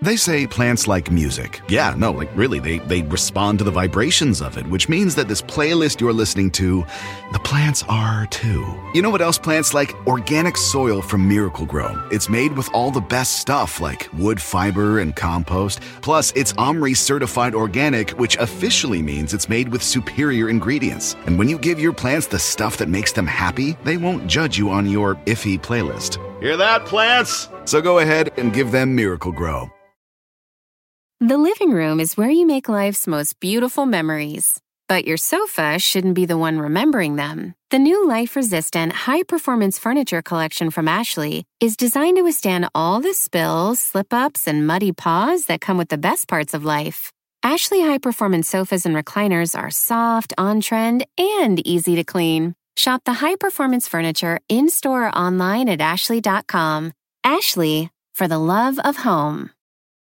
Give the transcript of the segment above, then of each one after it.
They say plants like music. Yeah, no, like really, they respond to the vibrations of it, which means that this playlist you're listening to, the plants are too. You know what else plants like? Organic soil from Miracle-Gro. It's made with all the best stuff like wood fiber and compost. Plus, it's OMRI certified organic, which officially means it's made with superior ingredients. And when you give your plants the stuff that makes them happy, they won't judge you on your iffy playlist. Hear that, plants? So go ahead and give them Miracle-Gro. The living room is where you make life's most beautiful memories. But your sofa shouldn't be the one remembering them. The new life-resistant, high-performance furniture collection from Ashley is designed to withstand all the spills, slip-ups, and muddy paws that come with the best parts of life. Ashley high-performance sofas and recliners are soft, on-trend, and easy to clean. Shop the high-performance furniture in-store or online at ashley.com. Ashley, for the love of home.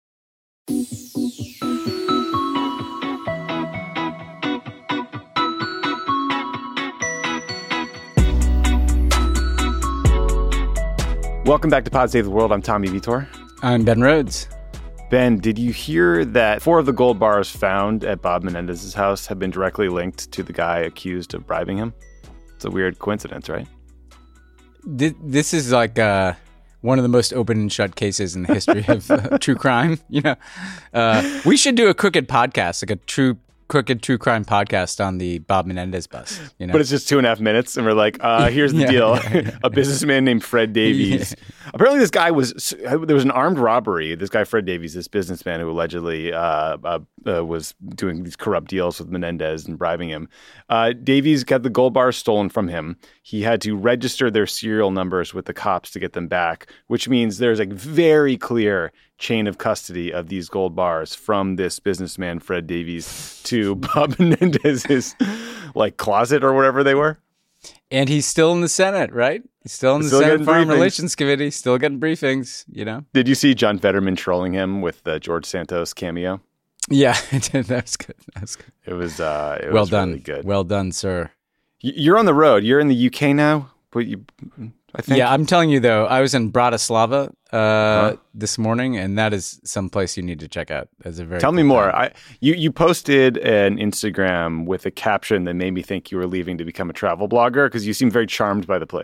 Welcome back to Pod Save the World. I'm Tommy Vitor. I'm Ben Rhodes. Ben, did you hear that 4 of the gold bars found at Bob Menendez's house have been directly linked to the guy accused of bribing him? It's a weird coincidence, right? This is like one of the most open and shut cases in the history of true crime. You know, we should do a crooked podcast, like a crooked true crime podcast on the Bob Menendez bus. You know, but it's just 2.5 minutes, and we're like, here's the deal: a businessman named Fred Davies. Yeah. Apparently, there was an armed robbery. This guy, Fred Davies, this businessman who allegedly was doing these corrupt deals with Menendez and bribing him. Davies got the gold bars stolen from him. He had to register their serial numbers with the cops to get them back, which means there's a very clear chain of custody of these gold bars from this businessman, Fred Davies, to Bob Menendez's closet or wherever they were. And he's still in the Senate, right? He's still in the Senate Foreign Relations Committee, still getting briefings, you know? Did you see John Fetterman trolling him with the George Santos cameo? Yeah, I did. That was good. It was well done. Really good. Well done, sir. You're on the road. You're in the UK now, but I think. Yeah, I'm telling you though, I was in Bratislava this morning, and that is some place you need to check out. Tell me more. You posted an Instagram with a caption that made me think you were leaving to become a travel blogger because you seem very charmed by the place.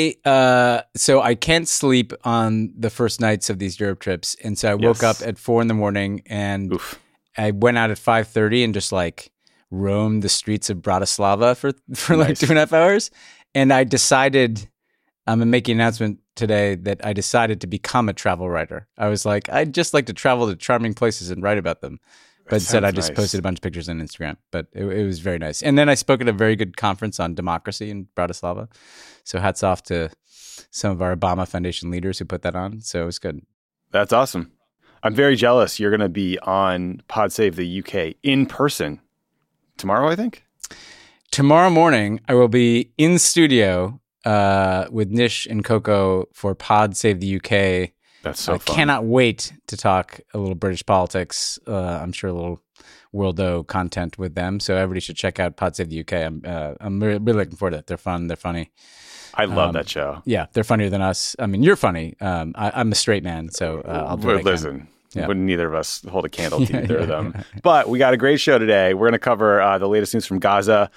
So I can't sleep on the first nights of these Europe trips, and so I woke up at 4 a.m. and I went out at 5:30 and just roamed the streets of Bratislava for nice. 2.5 hours, and I decided. I'm making an announcement today that I decided to become a travel writer. I was like, I'd just like to travel to charming places and write about them. But instead, I just posted a bunch of pictures on Instagram. But it was very nice. And then I spoke at a very good conference on democracy in Bratislava. So hats off to some of our Obama Foundation leaders who put that on. So it was good. That's awesome. I'm very jealous. You're going to be on Pod Save the UK in person tomorrow, I think? Tomorrow morning, I will be in studio with Nish and Coco for Pod Save the UK. That's so fun. I cannot wait to talk a little British politics. I'm sure a little Worldo content with them. So everybody should check out Pod Save the UK. I'm really looking forward to it. They're fun. They're funny. I love that show. Yeah, they're funnier than us. I mean, you're funny. I'm a straight man, so I'll do it. Listen. Yeah. Wouldn't neither of us hold a candle to either of them. But we got a great show today. We're going to cover the latest news from Gaza.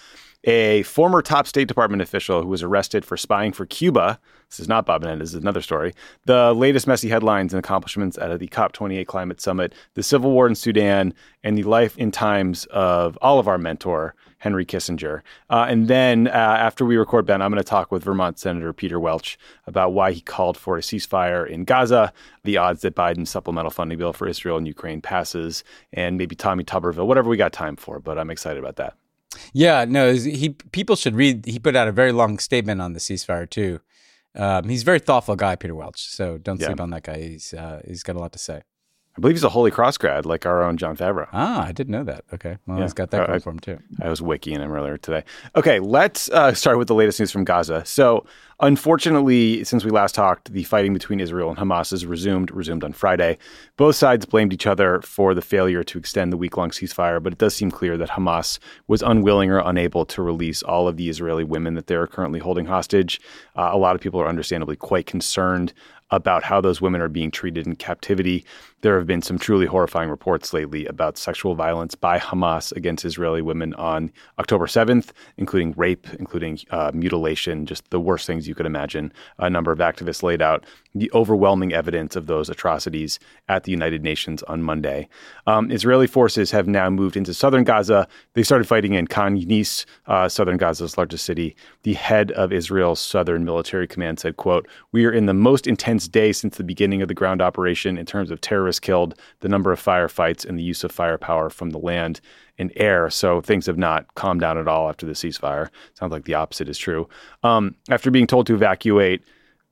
A former top State Department official who was arrested for spying for Cuba. This is not Bob Menendez, this is another story. The latest messy headlines and accomplishments out of the COP28 climate summit, the civil war in Sudan, and the life and times of all of our mentor, Henry Kissinger. And then after we record, Ben, I'm going to talk with Vermont Senator Peter Welch about why he called for a ceasefire in Gaza, the odds that Biden's supplemental funding bill for Israel and Ukraine passes, and maybe Tommy Tuberville, whatever we got time for. But I'm excited about that. Yeah, no, people should read. He put out a very long statement on the ceasefire too. He's a very thoughtful guy, Peter Welch. So don't sleep on that guy. He's got a lot to say. I believe he's a Holy Cross grad, like our own Jon Favreau. Ah, I didn't know that. Okay, well, he's got that going for him too. I was wikiing him earlier today. Okay, let's start with the latest news from Gaza. So, unfortunately, since we last talked, the fighting between Israel and Hamas has resumed on Friday. Both sides blamed each other for the failure to extend the week-long ceasefire, but it does seem clear that Hamas was unwilling or unable to release all of the Israeli women that they're currently holding hostage. A lot of people are understandably quite concerned about how those women are being treated in captivity. There have been some truly horrifying reports lately about sexual violence by Hamas against Israeli women on October 7th, including rape, including mutilation, just the worst things you could imagine. A number of activists laid out the overwhelming evidence of those atrocities at the United Nations on Monday. Israeli forces have now moved into southern Gaza. They started fighting in Khan Yunis, southern Gaza's largest city. The head of Israel's Southern Military Command said, quote, "We are in the most intense day since the beginning of the ground operation in terms of terrorists killed, the number of firefights, and the use of firepower from the land and air." So things have not calmed down at all after the ceasefire. Sounds like the opposite is true. After being told to evacuate,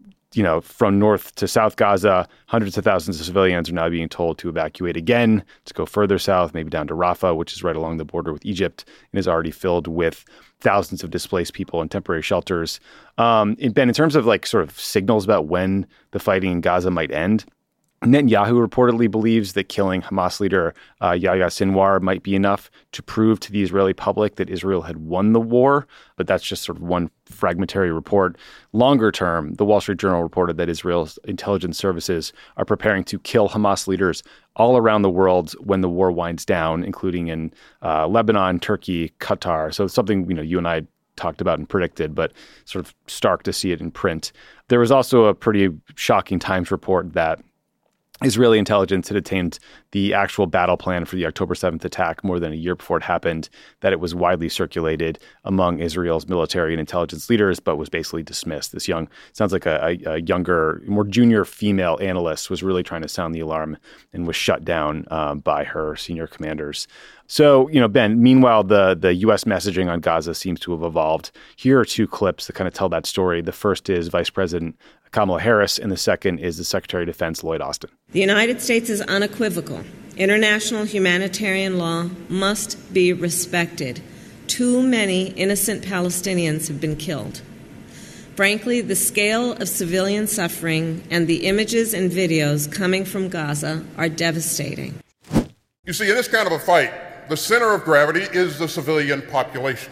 from north to south Gaza, hundreds of thousands of civilians are now being told to evacuate again, to go further south, maybe down to Rafah, which is right along the border with Egypt, and is already filled with thousands of displaced people in temporary shelters. Ben, in terms of sort of signals about when the fighting in Gaza might end, Netanyahu reportedly believes that killing Hamas leader Yahya Sinwar might be enough to prove to the Israeli public that Israel had won the war, but that's just sort of one fragmentary report. Longer term, the Wall Street Journal reported that Israel's intelligence services are preparing to kill Hamas leaders all around the world when the war winds down, including in Lebanon, Turkey, Qatar. So it's something you and I talked about and predicted, but sort of stark to see it in print. There was also a pretty shocking Times report that Israeli intelligence had obtained the actual battle plan for the October 7th attack more than a year before it happened, that it was widely circulated among Israel's military and intelligence leaders, but was basically dismissed. This sounds like a younger, more junior female analyst was really trying to sound the alarm and was shut down by her senior commanders. So, Ben, meanwhile, the U.S. messaging on Gaza seems to have evolved. Here are two clips that kind of tell that story. The first is Vice President Kamala Harris, and the second is the Secretary of Defense, Lloyd Austin. The United States is unequivocal. International humanitarian law must be respected. Too many innocent Palestinians have been killed. Frankly, the scale of civilian suffering and the images and videos coming from Gaza are devastating. You see, in this kind of a fight, the center of gravity is the civilian population.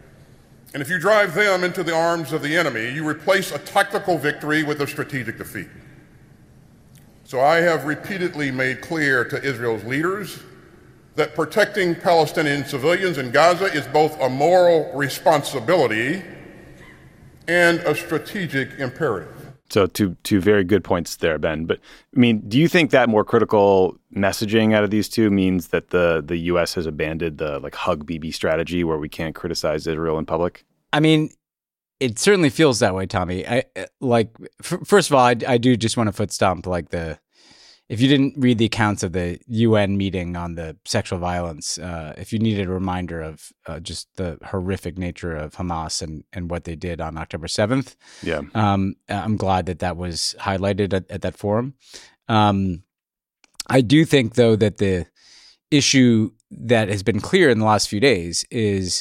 And if you drive them into the arms of the enemy, you replace a tactical victory with a strategic defeat. So I have repeatedly made clear to Israel's leaders that protecting Palestinian civilians in Gaza is both a moral responsibility and a strategic imperative. So two very good points there, Ben. But do you think that more critical messaging out of these two means that the U.S. has abandoned the hug Bibi strategy where we can't criticize Israel in public? It certainly feels that way, Tommy. First of all, I do just want to foot stomp if you didn't read the accounts of the UN meeting on the sexual violence, if you needed a reminder of just the horrific nature of Hamas and what they did on October 7th, yeah, I'm glad that was highlighted at that forum. I do think, though, that the issue that has been clear in the last few days is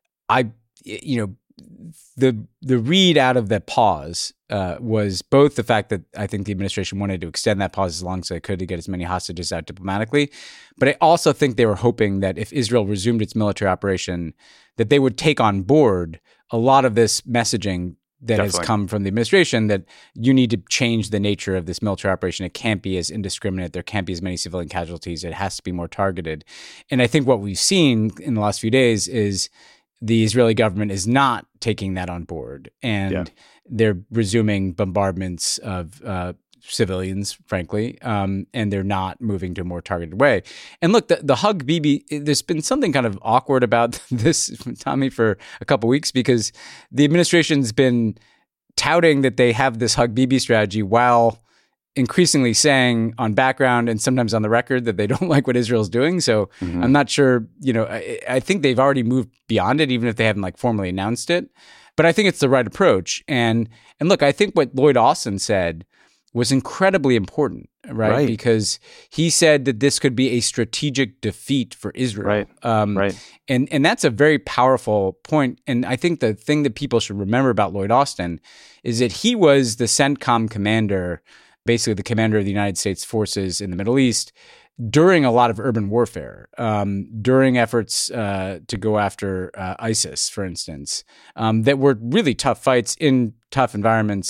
the read out of that pause was both the fact that I think the administration wanted to extend that pause as long as they could to get as many hostages out diplomatically. But I also think they were hoping that if Israel resumed its military operation, that they would take on board a lot of this messaging that has come from the administration, that you need to change the nature of this military operation. It can't be as indiscriminate. There can't be as many civilian casualties. It has to be more targeted. And I think what we've seen in the last few days is the Israeli government is not taking that on board, and they're resuming bombardments of civilians, frankly, and they're not moving to a more targeted way. And look, the hug Bibi, there's been something kind of awkward about this, Tommy, for a couple of weeks, because the administration's been touting that they have this hug Bibi strategy while increasingly saying on background and sometimes on the record that they don't like what Israel's doing. So I'm not sure, I think they've already moved beyond it, even if they haven't formally announced it. But I think it's the right approach. And look, I think what Lloyd Austin said was incredibly important, right? Because he said that this could be a strategic defeat for Israel. And that's a very powerful point. And I think the thing that people should remember about Lloyd Austin is that he was the CENTCOM commander, basically the commander of the United States forces in the Middle East, during a lot of urban warfare, during efforts to go after ISIS, for instance, that were really tough fights in tough environments.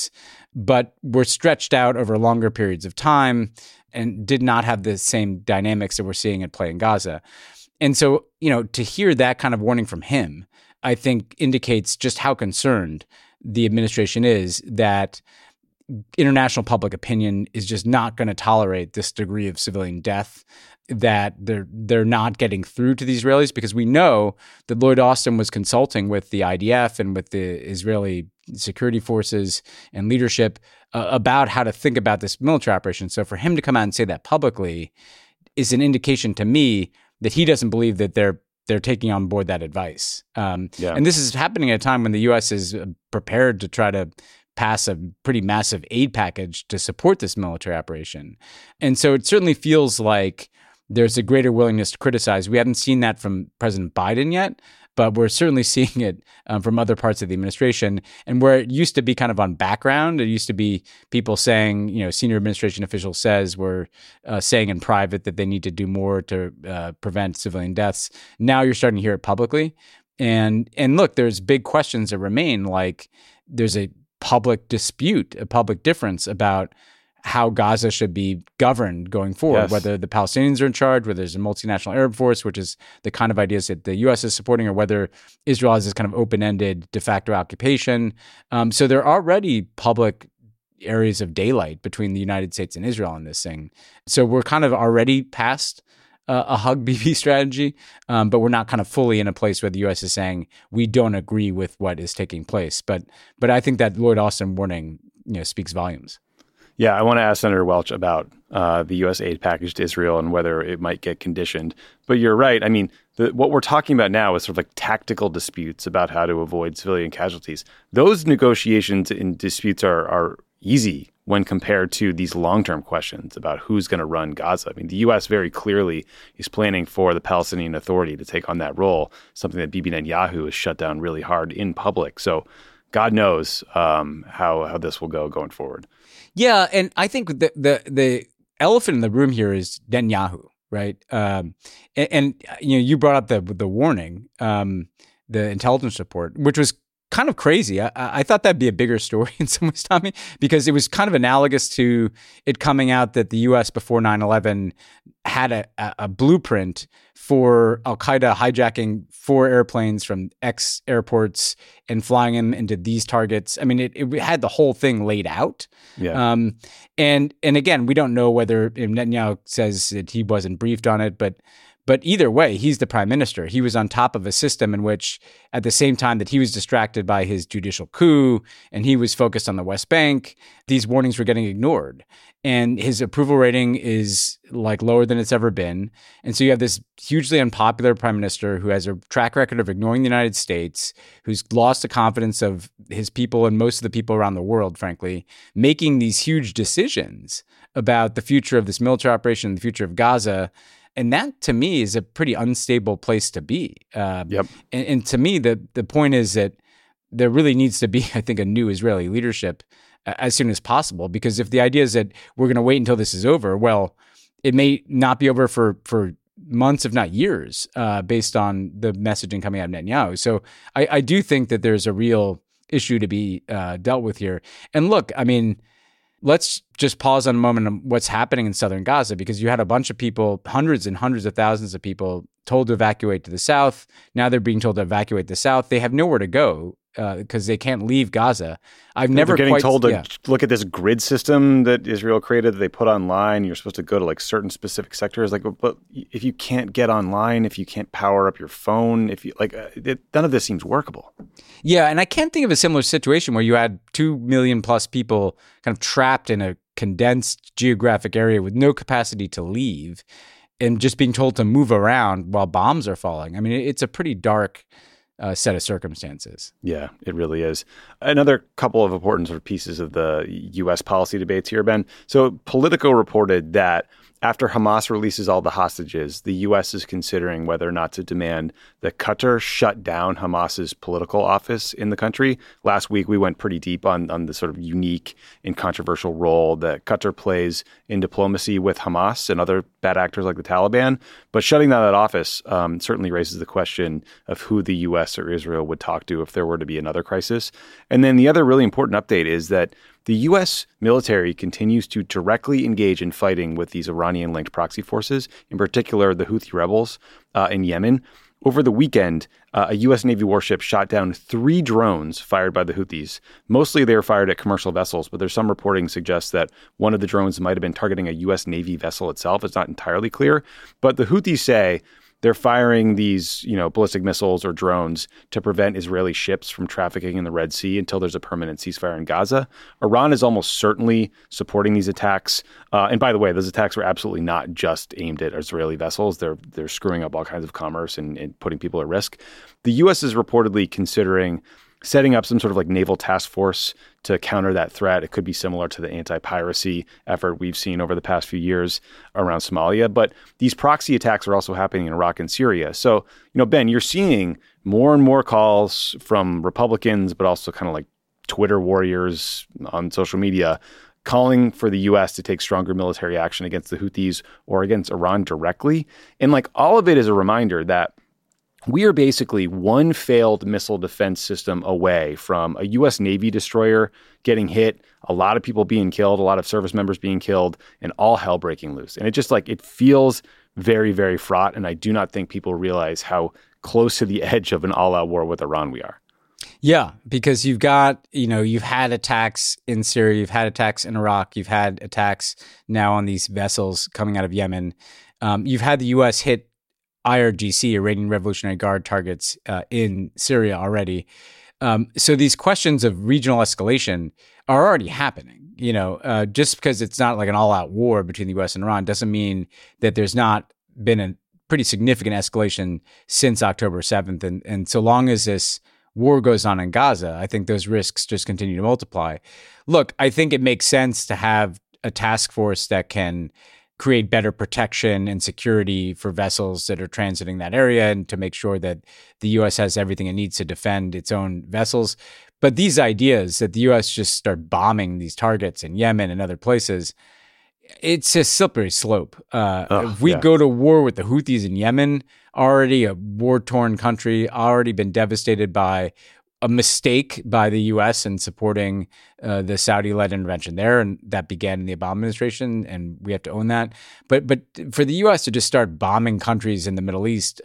but were stretched out over longer periods of time and did not have the same dynamics that we're seeing at play in Gaza. And so, to hear that kind of warning from him, I think indicates just how concerned the administration is that international public opinion is just not going to tolerate this degree of civilian death, that they're not getting through to the Israelis, because we know that Lloyd Austin was consulting with the IDF and with the Israeli security forces and leadership about how to think about this military operation. So for him to come out and say that publicly is an indication to me that he doesn't believe that they're taking on board that advice. And this is happening at a time when the U.S. is prepared to try to pass a pretty massive aid package to support this military operation. And so it certainly feels like there's a greater willingness to criticize. We haven't seen that from President Biden yet, but we're certainly seeing it from other parts of the administration. And where it used to be kind of on background, it used to be people saying, senior administration officials were saying in private that they need to do more to prevent civilian deaths. Now you're starting to hear it publicly. And look, there's big questions that remain, like there's a public dispute, a public difference about how Gaza should be governed going forward, whether the Palestinians are in charge, whether there's a multinational Arab force, which is the kind of ideas that the U.S. is supporting, or whether Israel has this kind of open-ended de facto occupation. So there are already public areas of daylight between the United States and Israel on this thing. So we're kind of already past a hug BB strategy, but we're not kind of fully in a place where the U.S. is saying we don't agree with what is taking place. But I think that Lloyd Austin warning speaks volumes. Yeah, I want to ask Senator Welch about the U.S. aid package to Israel and whether it might get conditioned. But you're right. I mean, what we're talking about now is sort of like tactical disputes about how to avoid civilian casualties. Those negotiations and disputes are easy when compared to these long-term questions about who's going to run Gaza. I mean, the U.S. very clearly is planning for the Palestinian Authority to take on that role, something that Bibi Netanyahu has shut down really hard in public. So God knows how this will go going forward. Yeah, and I think the elephant in the room here is Netanyahu, right? And you brought up the warning, the intelligence report, which was kind of crazy. I thought that'd be a bigger story in some ways, Tommy, because it was kind of analogous to it coming out that the U.S. before 9/11 had a blueprint for Al-Qaeda hijacking 4 airplanes from X airports and flying them into these targets. I mean, it had the whole thing laid out. Yeah. And again, we don't know whether Netanyahu says that he wasn't briefed on it, but either way, he's the prime minister. He was on top of a system in which, at the same time that he was distracted by his judicial coup and he was focused on the West Bank, these warnings were getting ignored. And his approval rating is like lower than it's ever been. And so you have this hugely unpopular prime minister who has a track record of ignoring the United States, who's lost the confidence of his people and most of the people around the world, frankly, making these huge decisions about the future of this military operation, the future of Gaza. And that, to me, is a pretty unstable place to be. Yep. And to me, the point is that there really needs to be, I think, a new Israeli leadership as soon as possible. Because if the idea is that we're going to wait until this is over, well, it may not be over for months, if not years, based on the messaging coming out of Netanyahu. So I do think that there's a real issue to be dealt with here. And look, I mean, let's just pause on a moment on what's happening in southern Gaza, because you had a bunch of people, hundreds and hundreds of thousands of people, told to evacuate to the south. Now they're being told to evacuate the south. They have nowhere to go because they can't leave Gaza. They're getting told to look at this grid system that Israel created that they put online. You're supposed to go to like certain specific sectors. Like, but if you can't get online, if you can't power up your phone, if you none of this seems workable. Yeah, and I can't think of a similar situation where you had 2 million plus people kind of trapped in a condensed geographic area with no capacity to leave and just being told to move around while bombs are falling. I mean, it's a pretty dark set of circumstances. Yeah, it really is. Another couple of important sort of pieces of the U.S. policy debates here, Ben. So Politico reported that after Hamas releases all the hostages, the U.S. is considering whether or not to demand that Qatar shut down Hamas's political office in the country. Last week, we went pretty deep on the sort of unique and controversial role that Qatar plays in diplomacy with Hamas and other bad actors like the Taliban. But shutting down that office certainly raises the question of who the U.S. or Israel would talk to if there were to be another crisis. And then the other really important update is that the U.S. military continues to directly engage in fighting with these Iranian-linked proxy forces, in particular the Houthi rebels in Yemen. Over the weekend, a U.S. Navy warship shot down 3 drones fired by the Houthis. Mostly they were fired at commercial vessels, but there's some reporting suggests that one of the drones might have been targeting a U.S. Navy vessel itself. It's not entirely clear. But the Houthis say they're firing these, ballistic missiles or drones to prevent Israeli ships from trafficking in the Red Sea until there's a permanent ceasefire in Gaza. Iran is almost certainly supporting these attacks. And by the way, those attacks were absolutely not just aimed at Israeli vessels. They're screwing up all kinds of commerce and putting people at risk. The U.S. is reportedly considering setting up some sort of like naval task force to counter that threat. It could be similar to the anti-piracy effort we've seen over the past few years around Somalia. But these proxy attacks are also happening in Iraq and Syria. So, Ben, you're seeing more and more calls from Republicans, but also kind of like Twitter warriors on social media calling for the U.S. to take stronger military action against the Houthis or against Iran directly. And like all of it is a reminder that we are basically one failed missile defense system away from a U.S. Navy destroyer getting hit, a lot of people being killed, a lot of service members being killed, and all hell breaking loose. And it just it feels very, very fraught. And I do not think people realize how close to the edge of an all-out war with Iran we are. Yeah, because you've got, you've had attacks in Syria, you've had attacks in Iraq, you've had attacks now on these vessels coming out of Yemen. You've had the U.S. hit IRGC, Iranian Revolutionary Guard targets in Syria already. So these questions of regional escalation are already happening. Just because it's not like an all-out war between the U.S. and Iran doesn't mean that there's not been a pretty significant escalation since October 7th. And so long as this war goes on in Gaza, I think those risks just continue to multiply. Look, I think it makes sense to have a task force that can create better protection and security for vessels that are transiting that area and to make sure that the U.S. has everything it needs to defend its own vessels. But these ideas that the U.S. just start bombing these targets in Yemen and other places, it's a slippery slope. If we go to war with the Houthis in Yemen, already a war-torn country, already been devastated by a mistake by the U.S. in supporting the Saudi-led intervention there, and that began in the Obama administration, and we have to own that. But for the U.S. to just start bombing countries in the Middle East,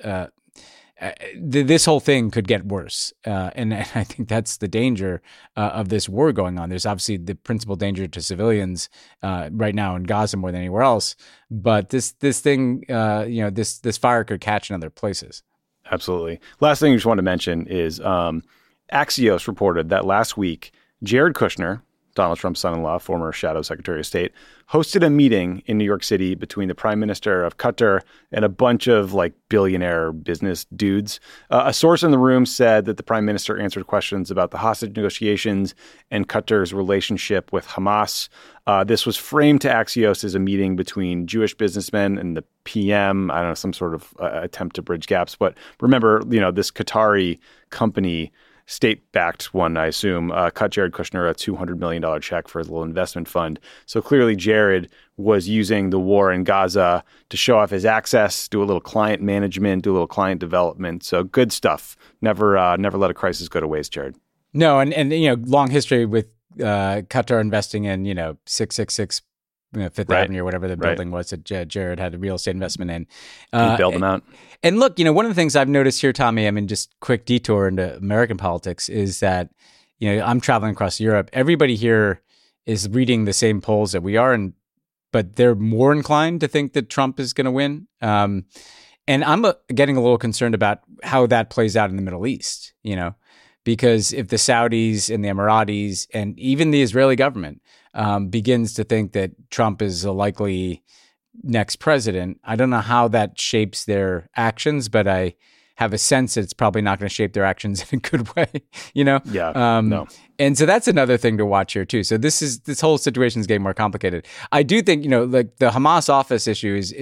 this whole thing could get worse. And I think that's the danger of this war going on. There's obviously the principal danger to civilians right now in Gaza more than anywhere else. But this thing, this fire could catch in other places. Absolutely. Last thing I just want to mention is Axios reported that last week, Jared Kushner, Donald Trump's son-in-law, former Shadow Secretary of State, hosted a meeting in New York City between the Prime Minister of Qatar and a bunch of billionaire business dudes. A source in the room said that the Prime Minister answered questions about the hostage negotiations and Qatar's relationship with Hamas. This was framed to Axios as a meeting between Jewish businessmen and the PM. I don't know, some sort of attempt to bridge gaps. But remember, this Qatari company, state-backed one, I assume, cut Jared Kushner a $200 million check for his little investment fund. So clearly Jared was using the war in Gaza to show off his access, do a little client management, do a little client development. So good stuff. Never let a crisis go to waste, Jared. No, and long history with Qatar investing in, 666 Fifth Avenue or whatever the building was that Jared had a real estate investment in. He bailed them out. And look, one of the things I've noticed here, Tommy, just quick detour into American politics, is that, I'm traveling across Europe. Everybody here is reading the same polls that we are, but they're more inclined to think that Trump is going to win. And I'm getting a little concerned about how that plays out in the Middle East, because if the Saudis and the Emiratis and even the Israeli government begins to think that Trump is a likely next president, I don't know how that shapes their actions, but I have a sense that it's probably not going to shape their actions in a good way, Yeah. No. And so that's another thing to watch here too. So this whole situation is getting more complicated. I do think, the Hamas office issue is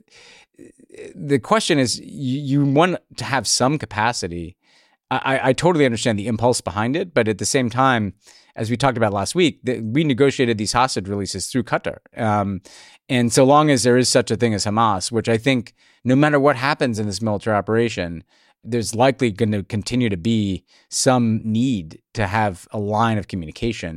the question is you want to have some capacity. I totally understand the impulse behind it, but at the same time, as we talked about last week, we negotiated these hostage releases through Qatar. And so long as there is such a thing as Hamas, which I think no matter what happens in this military operation, there's likely going to continue to be some need to have a line of communication.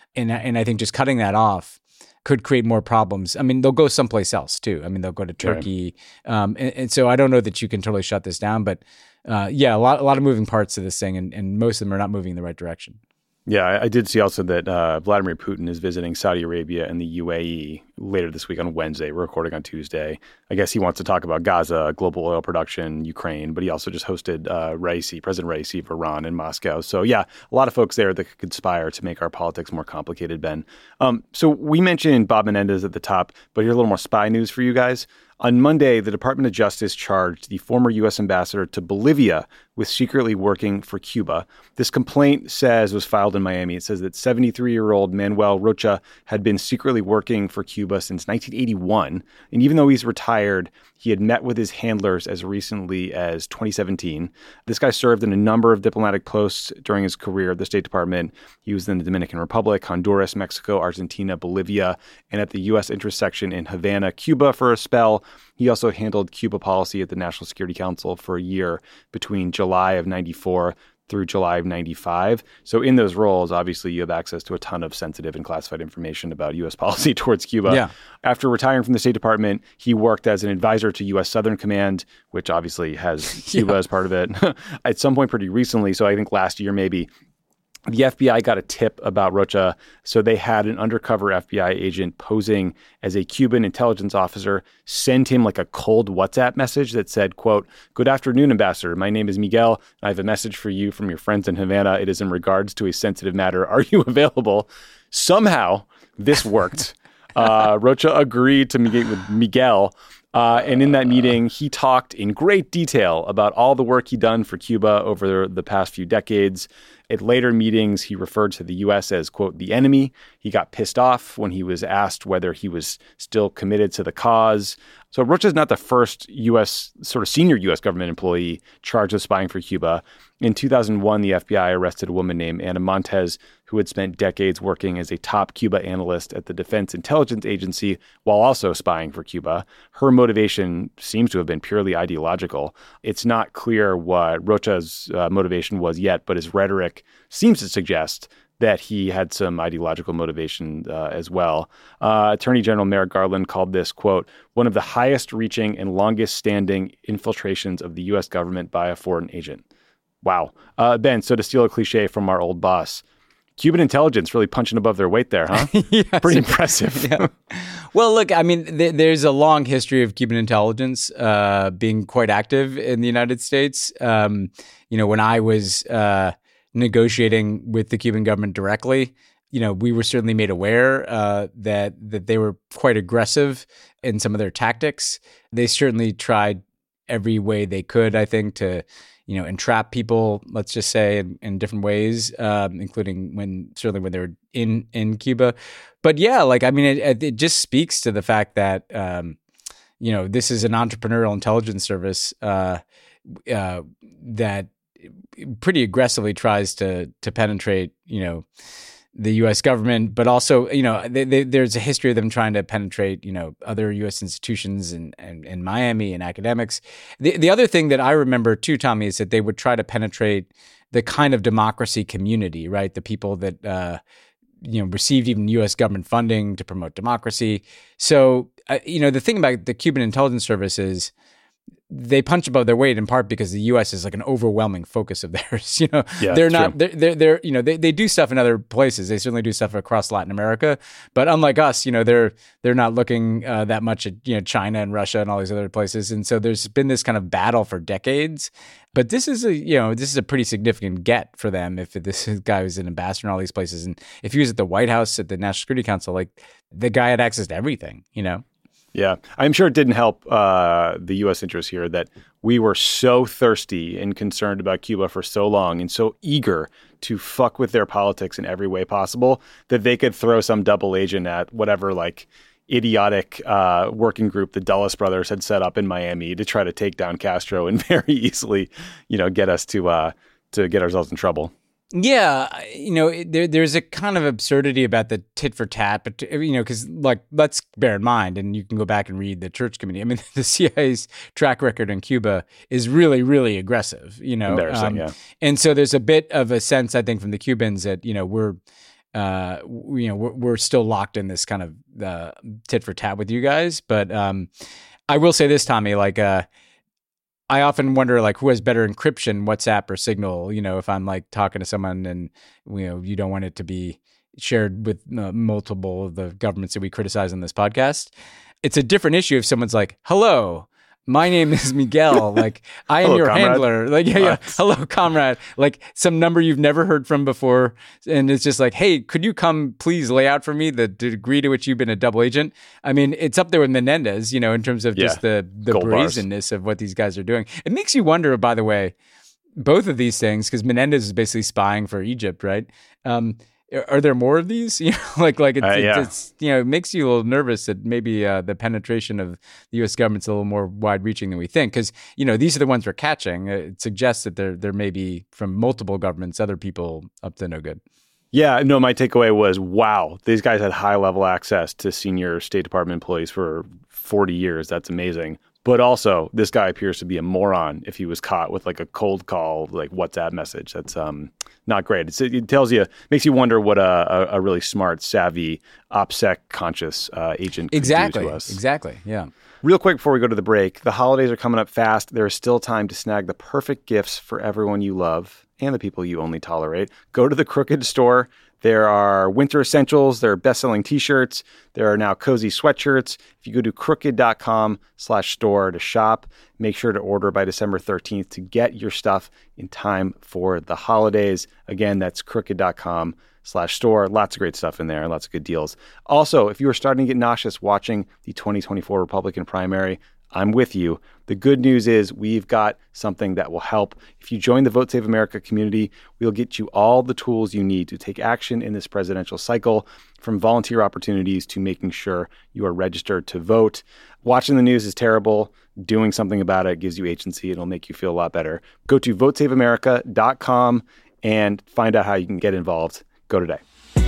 And I think just cutting that off could create more problems. I mean, they'll go someplace else too. I mean, they'll go to Turkey. And so I don't know that you can totally shut this down, but a lot of moving parts to this thing, and most of them are not moving in the right direction. Yeah, I did see also that Vladimir Putin is visiting Saudi Arabia and the UAE later this week on Wednesday. We're recording on Tuesday. I guess he wants to talk about Gaza, global oil production, Ukraine, but he also just hosted President Raisi of Iran in Moscow. So yeah, a lot of folks there that could conspire to make our politics more complicated, Ben. So we mentioned Bob Menendez at the top, but here's a little more spy news for you guys. On Monday, the Department of Justice charged the former U.S. ambassador to Bolivia with secretly working for Cuba. This complaint was filed in Miami. It says that 73-year-old Manuel Rocha had been secretly working for Cuba since 1981. And even though he's retired, he had met with his handlers as recently as 2017. This guy served in a number of diplomatic posts during his career at the State Department. He was in the Dominican Republic, Honduras, Mexico, Argentina, Bolivia, and at the U.S. interest section in Havana, Cuba for a spell. He also handled Cuba policy at the National Security Council for a year between July of 94 through July of 95. So in those roles, obviously, you have access to a ton of sensitive and classified information about U.S. policy towards Cuba. Yeah. After retiring from the State Department, he worked as an advisor to U.S. Southern Command, which obviously has Cuba as part of it. At some point pretty recently, so I think last year maybe, the FBI got a tip about Rocha, so they had an undercover FBI agent posing as a Cuban intelligence officer send him like a cold WhatsApp message that said, quote, "Good afternoon, Ambassador. My name is Miguel. I have a message for you from your friends in Havana. It is in regards to a sensitive matter. Are you available?" Somehow, this worked. Rocha agreed to meet with Miguel. And in that meeting, he talked in great detail about all the work he'd done for Cuba over the past few decades. At later meetings, he referred to the U.S. as, quote, the enemy. He got pissed off when he was asked whether he was still committed to the cause. So Rocha's not the first senior U.S. government employee charged with spying for Cuba. In 2001, the FBI arrested a woman named Ana Montes, who had spent decades working as a top Cuba analyst at the Defense Intelligence Agency while also spying for Cuba. Her motivation seems to have been purely ideological. It's not clear what Rocha's motivation was yet, but his rhetoric seems to suggest that he had some ideological motivation as well. Attorney General Merrick Garland called this, quote, one of the highest reaching and longest standing infiltrations of the U.S. government by a foreign agent. Wow. Ben, so to steal a cliche from our old boss, Cuban intelligence really punching above their weight there, huh? Yes. Pretty impressive. Yeah. Well, look, I mean, there's a long history of Cuban intelligence being quite active in the United States. When I was negotiating with the Cuban government directly, we were certainly made aware that they were quite aggressive in some of their tactics. They certainly tried every way they could, I think, to entrap people, let's just say, in different ways, including when they're in Cuba. But yeah, it just speaks to the fact that, this is an entrepreneurial intelligence service that pretty aggressively tries to penetrate, the U.S. government, but also, there's a history of them trying to penetrate, other U.S. institutions in Miami and academics. The other thing that I remember too, Tommy, is that they would try to penetrate the kind of democracy community, right? The people that, received even U.S. government funding to promote democracy. So, the thing about the Cuban intelligence service is they punch above their weight in part because the U.S. is like an overwhelming focus of theirs. They do stuff in other places. They certainly do stuff across Latin America, but unlike us, they're not looking that much at China and Russia and all these other places. And so there's been this kind of battle for decades. But this is a pretty significant get for them if this guy was an ambassador in all these places, and if he was at the White House at the National Security Council, like the guy had access to everything. Yeah, I'm sure it didn't help the U.S. interest here that we were so thirsty and concerned about Cuba for so long and so eager to fuck with their politics in every way possible that they could throw some double agent at whatever idiotic working group the Dulles brothers had set up in Miami to try to take down Castro and very easily, get us to get ourselves in trouble. Yeah, there's a kind of absurdity about the tit for tat, but because let's bear in mind, and you can go back and read the Church Committee. I mean, the CIA's track record in Cuba is really, really aggressive. Embarrassing, yeah. And so there's a bit of a sense, I think, from the Cubans that we're we're still locked in this kind of tit for tat with you guys. But I will say this, Tommy, like I often wonder like who has better encryption, WhatsApp or Signal. If I'm like talking to someone and you don't want it to be shared with multiple of the governments that we criticize on this podcast. It's a different issue if someone's like, hello, my name is Miguel. Like, I am hello, your comrade. handler. Like, yeah. Hello, comrade. Like some number you've never heard from before. And it's just like, hey, could you come please lay out for me the degree to which you've been a double agent? I mean, it's up there with Menendez, in terms of just the brazenness of what these guys are doing. It makes you wonder, by the way, both of these things, because Menendez is basically spying for Egypt, right? Are there more of these? It's it makes you a little nervous that maybe the penetration of the U.S. government's a little more wide-reaching than we think. Because these are the ones we're catching. It suggests that there may be from multiple governments other people up to no good. Yeah, no. My takeaway was, wow, these guys had high-level access to senior State Department employees for 40 years. That's amazing. But also, this guy appears to be a moron if he was caught with like a cold call, like WhatsApp message. That's not great. It tells you, makes you wonder what a really smart, savvy, OPSEC conscious agent could do to us. Exactly. Yeah. Real quick before we go to the break, the holidays are coming up fast. There is still time to snag the perfect gifts for everyone you love and the people you only tolerate. Go to the Crooked store. There are winter essentials. There are best-selling T-shirts. There are now cozy sweatshirts. If you go to crooked.com/store to shop, make sure to order by December 13th to get your stuff in time for the holidays. Again, that's crooked.com/store. Lots of great stuff in there. Lots of good deals. Also, if you are starting to get nauseous watching the 2024 Republican primary, I'm with you. The good news is we've got something that will help. If you join the Vote Save America community, we'll get you all the tools you need to take action in this presidential cycle, from volunteer opportunities to making sure you are registered to vote. Watching the news is terrible. Doing something about it gives you agency. It'll make you feel a lot better. Go to votesaveamerica.com and find out how you can get involved. Go today.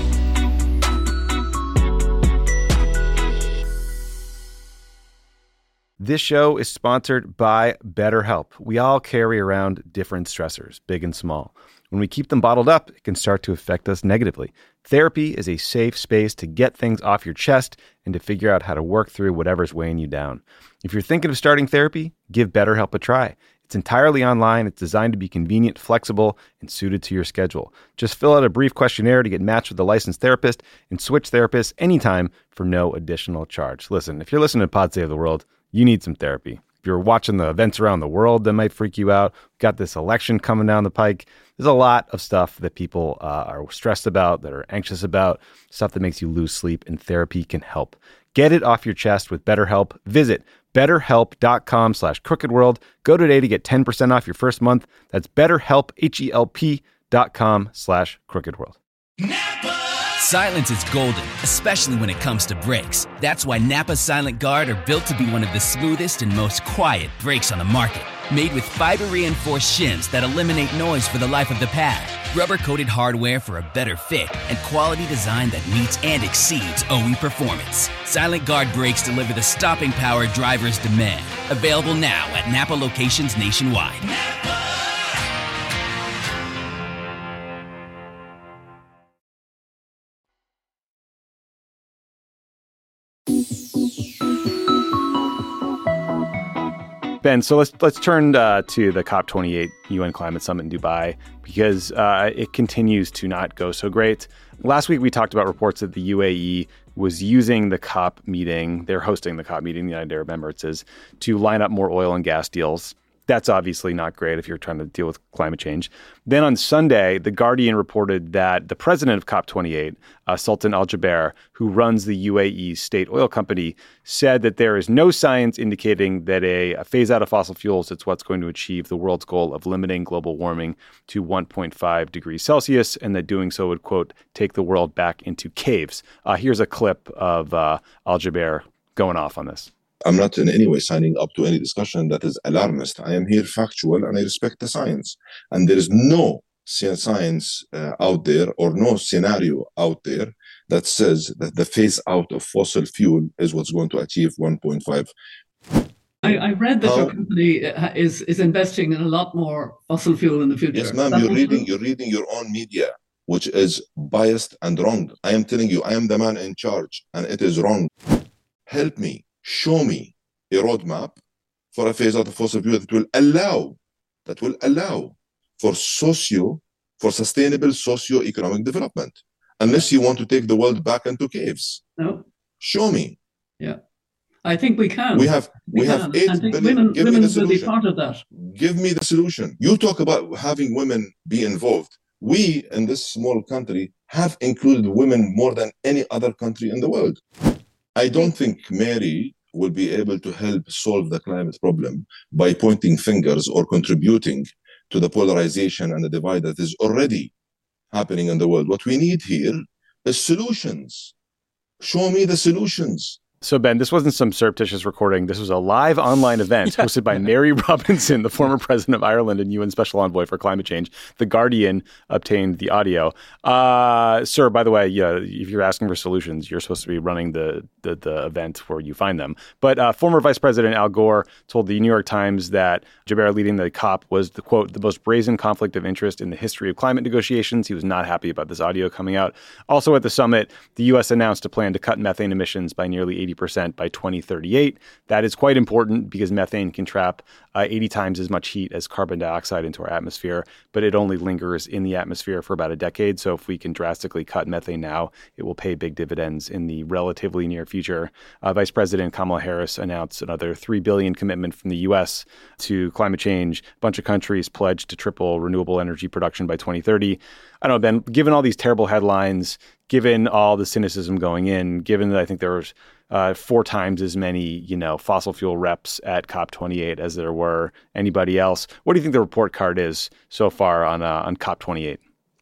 This show is sponsored by BetterHelp. We all carry around different stressors, big and small. When we keep them bottled up, it can start to affect us negatively. Therapy is a safe space to get things off your chest and to figure out how to work through whatever's weighing you down. If you're thinking of starting therapy, give BetterHelp a try. It's entirely online. It's designed to be convenient, flexible, and suited to your schedule. Just fill out a brief questionnaire to get matched with a licensed therapist and switch therapists anytime for no additional charge. Listen, if you're listening to Pod Save the World, you need some therapy. If you're watching the events around the world that might freak you out, got this election coming down the pike, there's a lot of stuff that people are stressed about, that are anxious about, stuff that makes you lose sleep, and therapy can help. Get it off your chest with BetterHelp. Visit BetterHelp.com/crookedworld. Go today to get 10% off your first month. That's BetterHelp, HELP.com/crookedworld. Silence is golden, especially when it comes to brakes. That's why Napa Silent Guard are built to be one of the smoothest and most quiet brakes on the market. Made with fiber-reinforced shims that eliminate noise for the life of the pad, rubber-coated hardware for a better fit, and quality design that meets and exceeds OE performance. Silent Guard brakes deliver the stopping power drivers demand. Available now at Napa locations nationwide. Ben, so let's turn to the COP28 UN Climate Summit in Dubai, because it continues to not go so great. Last week, we talked about reports that the UAE was using the COP meeting, they're hosting the COP meeting, the United Arab Emirates, to line up more oil and gas deals. That's obviously not great if you're trying to deal with climate change. Then on Sunday, The Guardian reported that the president of COP28, Sultan Al Jaber, who runs the UAE state oil company, said that there is no science indicating that a phase out of fossil fuels is what's going to achieve the world's goal of limiting global warming to 1.5 degrees Celsius, and that doing so would, quote, take the world back into caves. Here's a clip of Al Jaber going off on this. I'm not in any way signing up to any discussion that is alarmist. I am here factual and I respect the science. And there is no science out there or no scenario out there that says that the phase out of fossil fuel is what's going to achieve 1.5. I read that your company is investing in a lot more fossil fuel in the future. Yes, ma'am, you're reading your own media. which is biased and wrong. I am telling you, I am the man in charge, and it is wrong. Help me, show me a roadmap for a phase out of fossil fuel that will allow for sustainable socio-economic development. Unless you want to take the world back into caves. No. Show me. Yeah. I think we can. We have 8 billion. Give me the solution. Will be part of that. Give me the solution. You talk about having women be involved. We, in this small country, have included women more than any other country in the world. I don't think Mary will be able to help solve the climate problem by pointing fingers or contributing to the polarization and the divide that is already happening in the world. What we need here is solutions. Show me the solutions. So, Ben, this wasn't some surreptitious recording. This was a live online event hosted by Mary Robinson, the former president of Ireland and UN Special Envoy for Climate Change. The Guardian obtained the audio. Sir, by the way, if you're asking for solutions, you're supposed to be running the event where you find them. But former Vice President Al Gore told the New York Times that Jubeir leading the COP was, the quote, the most brazen conflict of interest in the history of climate negotiations. He was not happy about this audio coming out. Also at the summit, the U.S. announced a plan to cut methane emissions by nearly 80% by 2038. That is quite important because methane can trap 80 times as much heat as carbon dioxide into our atmosphere, but it only lingers in the atmosphere for about a decade. So if we can drastically cut methane now, it will pay big dividends in the relatively near future. Vice President Kamala Harris announced another $3 billion commitment from the U.S. to climate change. A bunch of countries pledged to triple renewable energy production by 2030. I don't know, Ben, given all these terrible headlines, given all the cynicism going in, given that I think there was 4 times as many, fossil fuel reps at COP28 as there were anybody else, what do you think the report card is so far on COP28?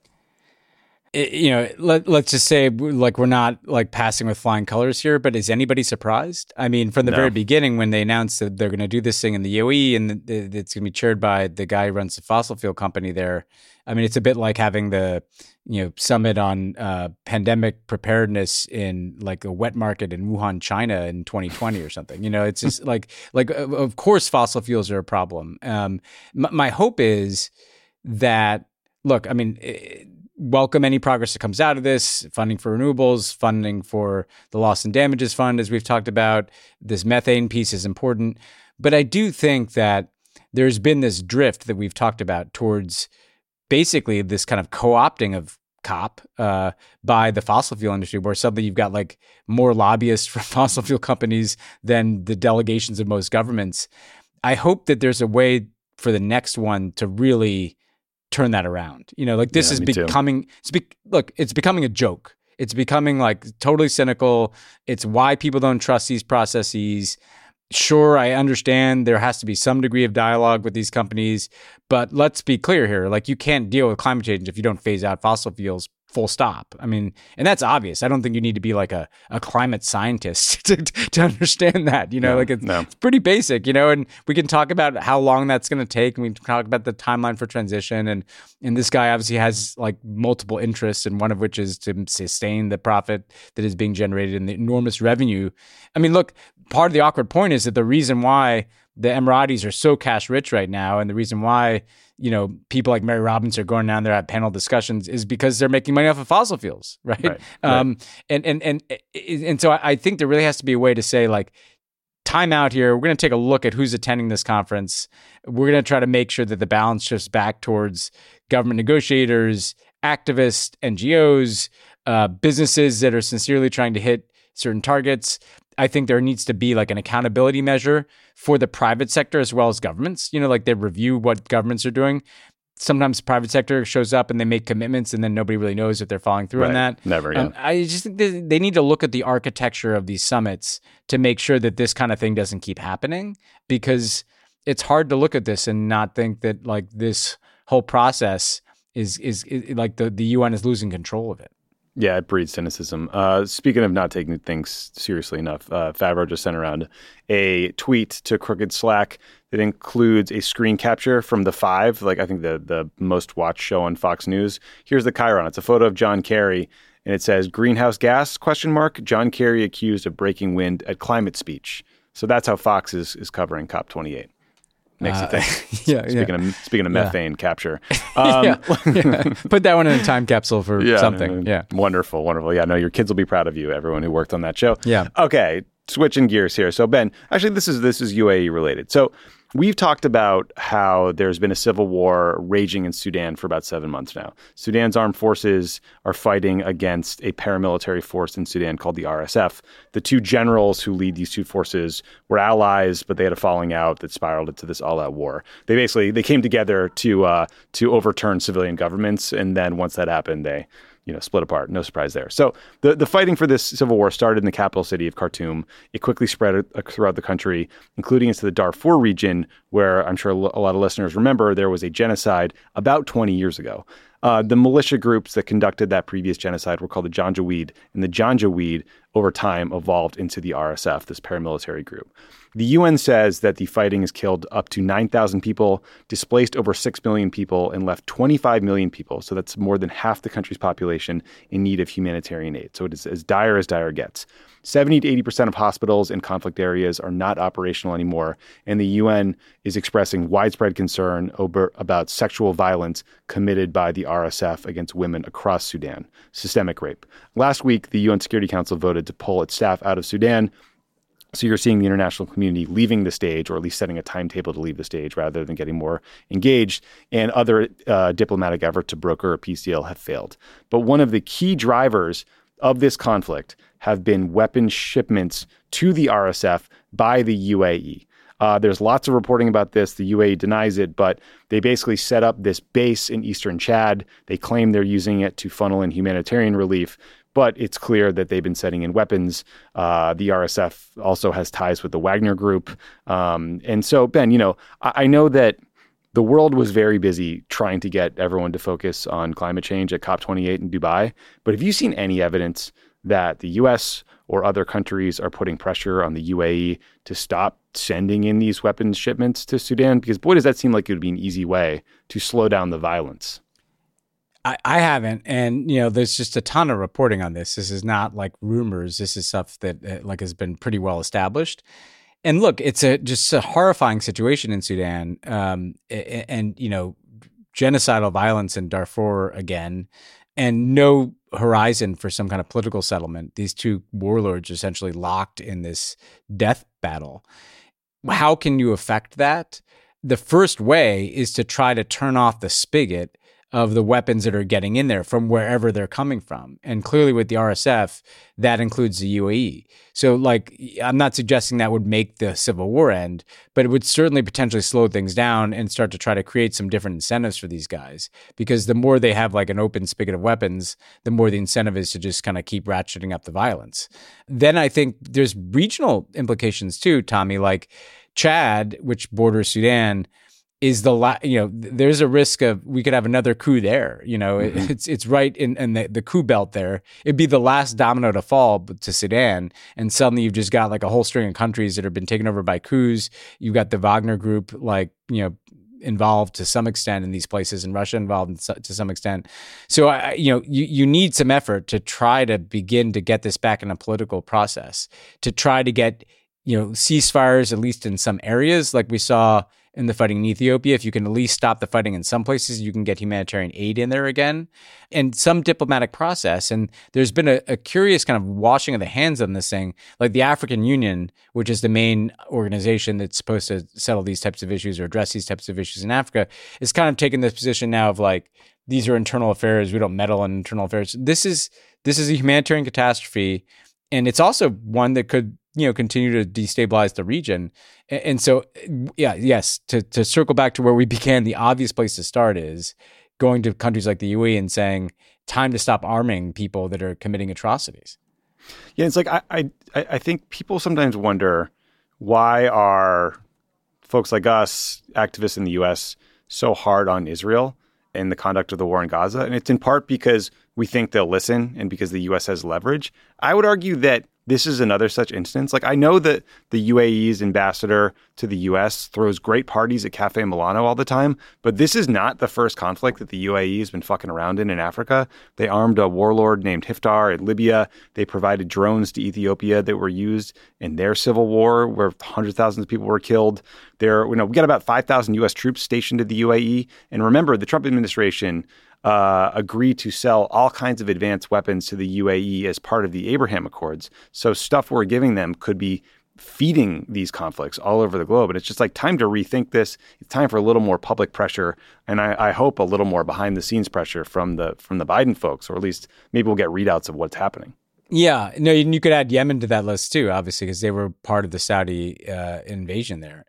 Let's just say we're not passing with flying colors here, but is anybody surprised? I mean, from the very beginning when they announced that they're going to do this thing in the UAE and it's going to be chaired by the guy who runs the fossil fuel company there. I mean, it's a bit like having the summit on pandemic preparedness in a wet market in Wuhan, China in 2020 or something. It's just like of course fossil fuels are a problem. My hope is that, look, I mean, welcome any progress that comes out of this, funding for renewables, funding for the loss and damages fund, as we've talked about. This methane piece is important. But I do think that there's been this drift that we've talked about towards basically this kind of co-opting of COP by the fossil fuel industry, where suddenly you've got more lobbyists for fossil fuel companies than the delegations of most governments. I hope that there's a way for the next one to really turn that around. This is becoming, it's becoming a joke. It's becoming totally cynical. It's why people don't trust these processes. Sure, I understand there has to be some degree of dialogue with these companies, but let's be clear here. You can't deal with climate change if you don't phase out fossil fuels, full stop. I mean, and that's obvious. I don't think you need to be a climate scientist to understand that, it's pretty basic, and we can talk about how long that's going to take. And we can talk about the timeline for transition. And this guy obviously has multiple interests, and one of which is to sustain the profit that is being generated and the enormous revenue. I mean, look, part of the awkward point is that the reason why the Emiratis are so cash rich right now, and the reason why people like Mary Robinson are going down there at panel discussions is because they're making money off of fossil fuels, right? And so I think there really has to be a way to say time out here. We're going to take a look at who's attending this conference. We're going to try to make sure that the balance shifts back towards government negotiators, activists, NGOs, businesses that are sincerely trying to hit certain targets. I think there needs to be an accountability measure for the private sector as well as governments. They review what governments are doing. Sometimes the private sector shows up and they make commitments and then nobody really knows if they're following through on that. Never, yeah. I just think they need to look at the architecture of these summits to make sure that this kind of thing doesn't keep happening, because it's hard to look at this and not think that this whole process is the UN is losing control of it. Yeah, it breeds cynicism. Speaking of not taking things seriously enough, Favreau just sent around a tweet to Crooked Slack that includes a screen capture from The Five, I think the most watched show on Fox News. Here's the chyron. It's a photo of John Kerry, and it says, "Greenhouse gas, ? John Kerry accused of breaking wind at climate speech." So that's how Fox is covering COP28. Makes you think. Speaking of methane capture. Put that one in a time capsule for something. Yeah. Wonderful, wonderful. Yeah, no, your kids will be proud of you, everyone who worked on that show. Yeah. Okay, switching gears here. So, Ben, actually, this is UAE related. So, we've talked about how there's been a civil war raging in Sudan for about 7 months now. Sudan's armed forces are fighting against a paramilitary force in Sudan called the RSF. The two generals who lead these two forces were allies, but they had a falling out that spiraled into this all-out war. They came together to overturn civilian governments, and then once that happened, they split apart. No surprise there. So the fighting for this civil war started in the capital city of Khartoum. It quickly spread throughout the country, including into the Darfur region, where I'm sure a lot of listeners remember there was a genocide about 20 years ago. The militia groups that conducted that previous genocide were called the Janjaweed, and the Janjaweed over time evolved into the RSF, this paramilitary group. The UN says that the fighting has killed up to 9,000 people, displaced over 6 million people, and left 25 million people, so that's more than half the country's population, in need of humanitarian aid. So it is as dire gets. 70 to 80% of hospitals in conflict areas are not operational anymore, and the UN is expressing widespread concern about sexual violence committed by the RSF against women across Sudan, systemic rape. Last week, the UN Security Council voted to pull its staff out of Sudan. So you're seeing the international community leaving the stage, or at least setting a timetable to leave the stage rather than getting more engaged, and other diplomatic efforts to broker a peace deal have failed. But one of the key drivers of this conflict have been weapons shipments to the RSF by the UAE. There's lots of reporting about this. The UAE denies it, but they basically set up this base in eastern Chad. They claim they're using it to funnel in humanitarian relief, but it's clear that they've been sending in weapons. The RSF also has ties with the Wagner Group. And so, Ben, I know that the world was very busy trying to get everyone to focus on climate change at COP28 in Dubai. But have you seen any evidence that the U.S. or other countries are putting pressure on the UAE to stop sending in these weapons shipments to Sudan? Because, boy, does that seem like it would be an easy way to slow down the violence. I haven't. And, there's just a ton of reporting on this. This is not like rumors. This is stuff that has been pretty well established. And look, it's just a horrifying situation in Sudan. And genocidal violence in Darfur again, and no horizon for some kind of political settlement. These two warlords essentially locked in this death battle. How can you affect that? The first way is to try to turn off the spigot of the weapons that are getting in there from wherever they're coming from. And clearly with the RSF, that includes the UAE. So I'm not suggesting that would make the civil war end, but it would certainly potentially slow things down and start to try to create some different incentives for these guys. Because the more they have an open spigot of weapons, the more the incentive is to just kind of keep ratcheting up the violence. Then I think there's regional implications too, Tommy, like Chad, which borders Sudan, is there's a risk of we could have another coup there. It's right in the coup belt there. It'd be the last domino to fall to Sudan, and suddenly you've just got a whole string of countries that have been taken over by coups. You've got the Wagner Group involved to some extent in these places, and Russia involved to some extent. So you need some effort to try to begin to get this back in a political process, to try to get ceasefires at least in some areas, like we saw in the fighting in Ethiopia. If you can at least stop the fighting in some places, you can get humanitarian aid in there again, and some diplomatic process. And there's been a curious kind of washing of the hands on this thing. Like the African Union, which is the main organization that's supposed to settle these types of issues or address these types of issues in Africa, is kind of taking this position now of these are internal affairs. We don't meddle in internal affairs. This is a humanitarian catastrophe, and it's also one that could continue to destabilize the region. And so, to circle back to where we began, the obvious place to start is going to countries like the UAE and saying, time to stop arming people that are committing atrocities. Yeah, it's I think people sometimes wonder, why are folks like us, activists in the U.S., so hard on Israel and the conduct of the war in Gaza? And it's in part because we think they'll listen and because the U.S. has leverage. I would argue that this is another such instance. Like, I know that the UAE's ambassador to the U.S. throws great parties at Cafe Milano all the time, but this is not the first conflict that the UAE has been fucking around in Africa. They armed a warlord named Hiftar in Libya. They provided drones to Ethiopia that were used in their civil war, where hundreds of thousands of people were killed. We got about 5,000 U.S. troops stationed in the UAE. And remember, the Trump administration agreed to sell all kinds of advanced weapons to the UAE as part of the Abraham Accords. So stuff we're giving them could be feeding these conflicts all over the globe. And it's just like time to rethink this. It's time for a little more public pressure. And I hope a little more behind the scenes pressure from the Biden folks, or at least maybe we'll get readouts of what's happening. Yeah, no, you could add Yemen to that list too, obviously, because they were part of the Saudi invasion there.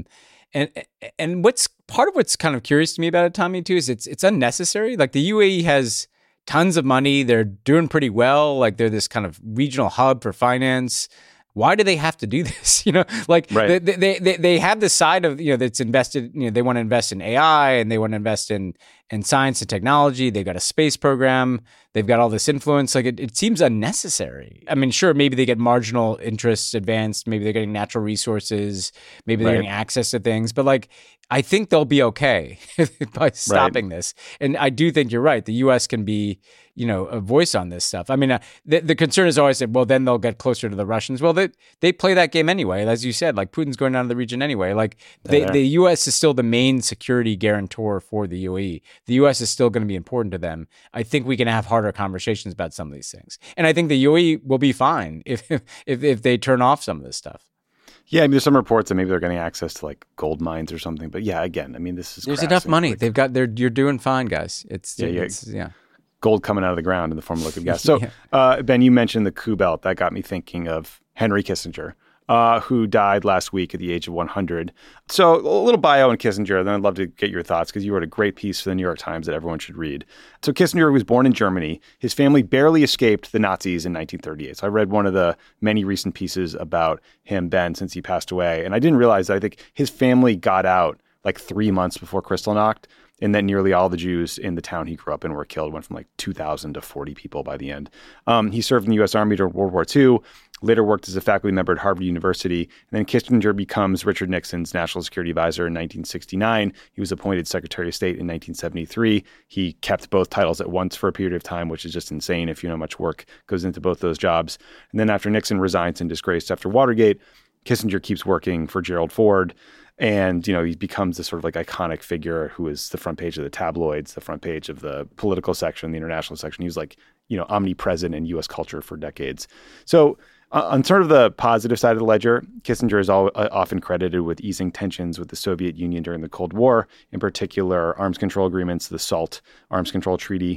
And what's part of what's kind of curious to me about it, Tommy, too, is it's unnecessary. Like, the UAE has tons of money. They're doing pretty well. Like, they're this kind of regional hub for finance. Why do they have to do this? Right. They have this side of, that's invested, they want to invest in AI and they want to invest in science and technology. They've got a space program. They've got all this influence. Like, it seems unnecessary. I mean, sure, maybe they get marginal interests advanced. Maybe they're getting natural resources. Maybe they're getting access to things. But like, I think they'll be okay by stopping this. And I do think you're right. The U.S. can be, a voice on this stuff. I mean, the concern is always that, well, then they'll get closer to the Russians. Well, they play that game anyway. As you said, like, Putin's going down to the region anyway. Like, the U.S. is still the main security guarantor for the UAE. The U.S. is still going to be important to them. I think we can have harder conversations about some of these things. And I think the UAE will be fine if they turn off some of this stuff. Yeah, I mean, there's some reports that maybe they're getting access to like gold mines or something. But yeah, again, I mean, there's enough money. You're doing fine, guys. It's gold coming out of the ground in the form of liquid gas. So, Ben, you mentioned the coup belt. That got me thinking of Henry Kissinger, who died last week at the age of 100. So a little bio on Kissinger, then I'd love to get your thoughts, because you wrote a great piece for the New York Times that everyone should read. So Kissinger was born in Germany. His family barely escaped the Nazis in 1938. So I read one of the many recent pieces about him, Ben, since he passed away. And I didn't realize that I think his family got out like 3 months before Kristallnacht, and that nearly all the Jews in the town he grew up in were killed. Went from like 2,000 to 40 people by the end. He served in the U.S. Army during World War II, later worked as a faculty member at Harvard University. And then Kissinger becomes Richard Nixon's national security advisor in 1969. He was appointed Secretary of State in 1973. He kept both titles at once for a period of time, which is just insane if you know how much work goes into both those jobs. And then after Nixon resigns in disgrace after Watergate, Kissinger keeps working for Gerald Ford. And, he becomes this sort of like iconic figure who is the front page of the tabloids, the front page of the political section, the international section. He was like, omnipresent in U.S. culture for decades. So on sort of the positive side of the ledger, Kissinger is often credited with easing tensions with the Soviet Union during the Cold War, in particular arms control agreements, the SALT Arms Control Treaty.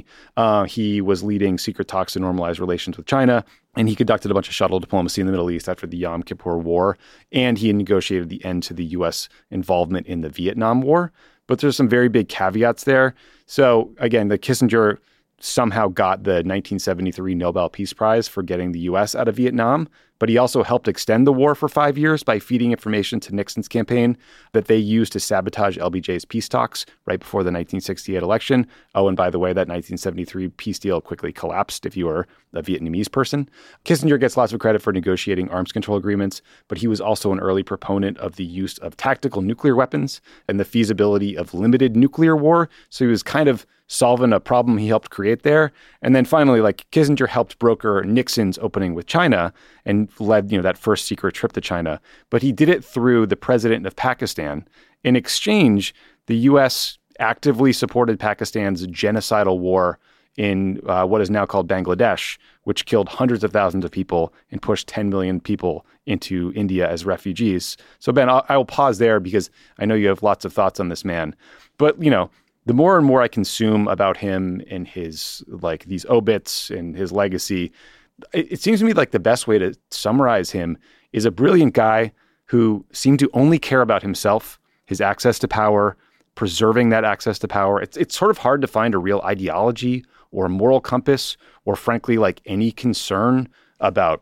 He was leading secret talks to normalize relations with China, and he conducted a bunch of shuttle diplomacy in the Middle East after the Yom Kippur War, and he negotiated the end to the U.S. involvement in the Vietnam War. But there's some very big caveats there. So again, the Kissinger somehow got the 1973 Nobel Peace Prize for getting the U.S. out of Vietnam, but he also helped extend the war for 5 years by feeding information to Nixon's campaign that they used to sabotage LBJ's peace talks right before the 1968 election. Oh, and by the way, that 1973 peace deal quickly collapsed if you were a Vietnamese person. Kissinger gets lots of credit for negotiating arms control agreements, but he was also an early proponent of the use of tactical nuclear weapons and the feasibility of limited nuclear war. So he was kind of solving a problem he helped create there. And then finally, like, Kissinger helped broker Nixon's opening with China and led, that first secret trip to China. But he did it through the president of Pakistan. In exchange, the U.S. actively supported Pakistan's genocidal war in what is now called Bangladesh, which killed hundreds of thousands of people and pushed 10 million people into India as refugees. So, Ben, I will pause there because I know you have lots of thoughts on this man. But, the more and more I consume about him and his, like, these obits and his legacy, it seems to me like the best way to summarize him is a brilliant guy who seemed to only care about himself, his access to power, preserving that access to power. It's sort of hard to find a real ideology or moral compass or, frankly, like any concern about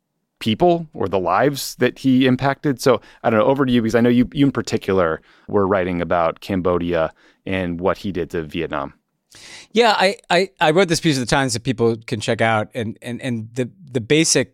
people or the lives that he impacted. So I don't know, over to you, because I know you in particular were writing about Cambodia and what he did to Vietnam. Yeah, I wrote this piece of the Times that people can check out, and the basic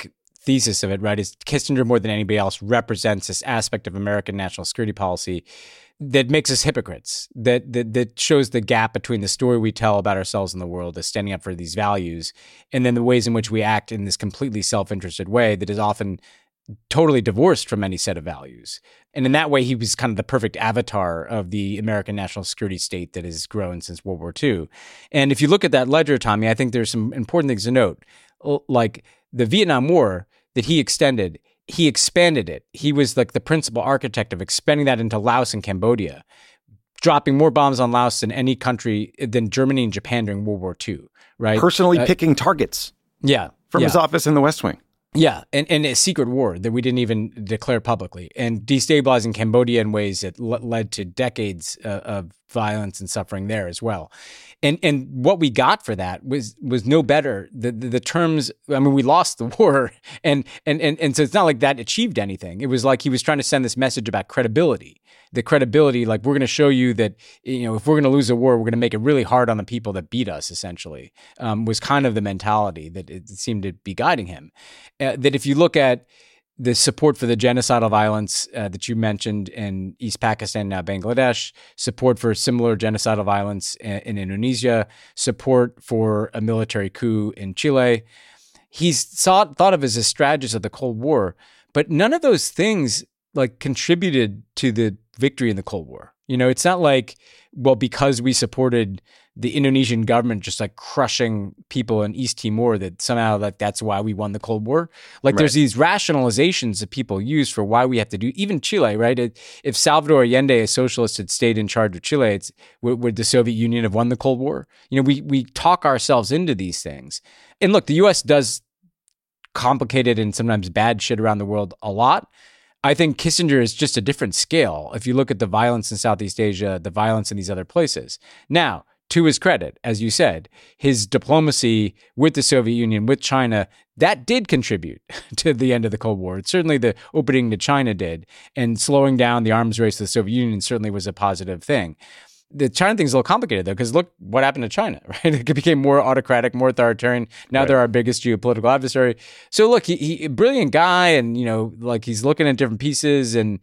thesis of it, right, is Kissinger more than anybody else represents this aspect of American national security policy that makes us hypocrites, that shows the gap between the story we tell about ourselves in the world as standing up for these values, and then the ways in which we act in this completely self-interested way that is often totally divorced from any set of values. And in that way, he was kind of the perfect avatar of the American national security state that has grown since World War II. And if you look at that ledger, Tommy, I think there's some important things to note. Like the Vietnam War that he extended, he expanded it. He was like the principal architect of expanding that into Laos and Cambodia, dropping more bombs on Laos than any country than Germany and Japan during World War II, right? Personally picking targets. Yeah. From his office in the West Wing. Yeah, and a secret war that we didn't even declare publicly, and destabilizing Cambodia in ways that led to decades of violence and suffering there as well. And what we got for that was no better. The terms, I mean, we lost the war, and so it's not like that achieved anything. It was like he was trying to send this message about credibility. The credibility, like, we're going to show you that, you know, if we're going to lose a war, we're going to make it really hard on the people that beat us, essentially, was kind of the mentality that it seemed to be guiding him. That if you look at the support for the genocidal violence that you mentioned in East Pakistan, now Bangladesh, support for similar genocidal violence in Indonesia, support for a military coup in Chile, he's thought of as a strategist of the Cold War, but none of those things like contributed to the victory in the Cold War. You know, it's not like, well, because we supported the Indonesian government just like crushing people in East Timor, that somehow like that's why we won the Cold War. Like There's these rationalizations that people use for why we have to do, even Chile, right? If Salvador Allende, a socialist, had stayed in charge of Chile, would the Soviet Union have won the Cold War? You know, we talk ourselves into these things. And look, the U.S. does complicated and sometimes bad shit around the world a lot. I think Kissinger is just a different scale. If you look at the violence in Southeast Asia, the violence in these other places. Now, to his credit, as you said, his diplomacy with the Soviet Union, with China, that did contribute to the end of the Cold War. Certainly the opening to China did, and slowing down the arms race to the Soviet Union certainly was a positive thing. The China thing's a little complicated, though, because look what happened to China, right? It became more autocratic, more authoritarian. Now they're our biggest geopolitical adversary. So look, he a brilliant guy, and, you know, like, he's looking at different pieces, and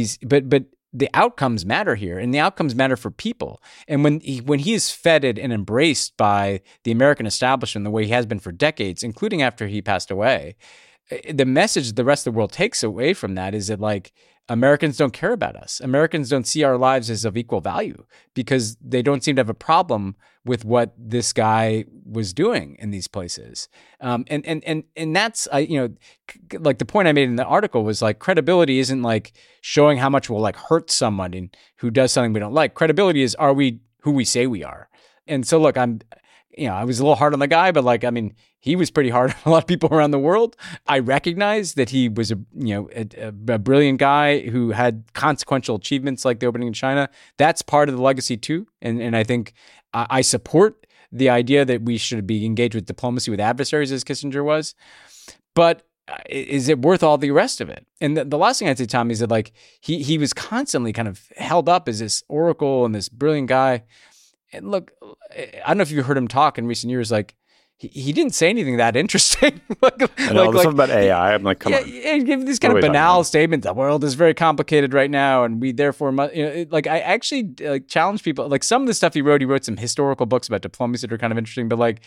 but the outcomes matter here, and the outcomes matter for people. And when he is feted and embraced by the American establishment the way he has been for decades, including after he passed away, the message the rest of the world takes away from that is that, like, Americans don't care about us. Americans don't see our lives as of equal value because they don't seem to have a problem with what this guy was doing in these places. And that's, you know, like the point I made in the article was like, credibility isn't like showing how much we'll like hurt someone who does something we don't like. Credibility is, are we who we say we are? And so look, I was a little hard on the guy, but like, I mean, he was pretty hard on a lot of people around the world. I recognize that he was a brilliant guy who had consequential achievements like the opening in China. That's part of the legacy too. And I think I support the idea that we should be engaged with diplomacy with adversaries, as Kissinger was. But is it worth all the rest of it? And the last thing I'd say, Tommy, is that like he was constantly kind of held up as this oracle and this brilliant guy. And look, I don't know if you've heard him talk in recent years, like, he didn't say anything that interesting. I know, like, stuff about AI. I'm like, come on. Yeah, give these kind of banal statements. The world is very complicated right now, and we therefore must. You know, like, I actually challenge people. Like, some of the stuff he wrote some historical books about diplomacy that are kind of interesting. But like,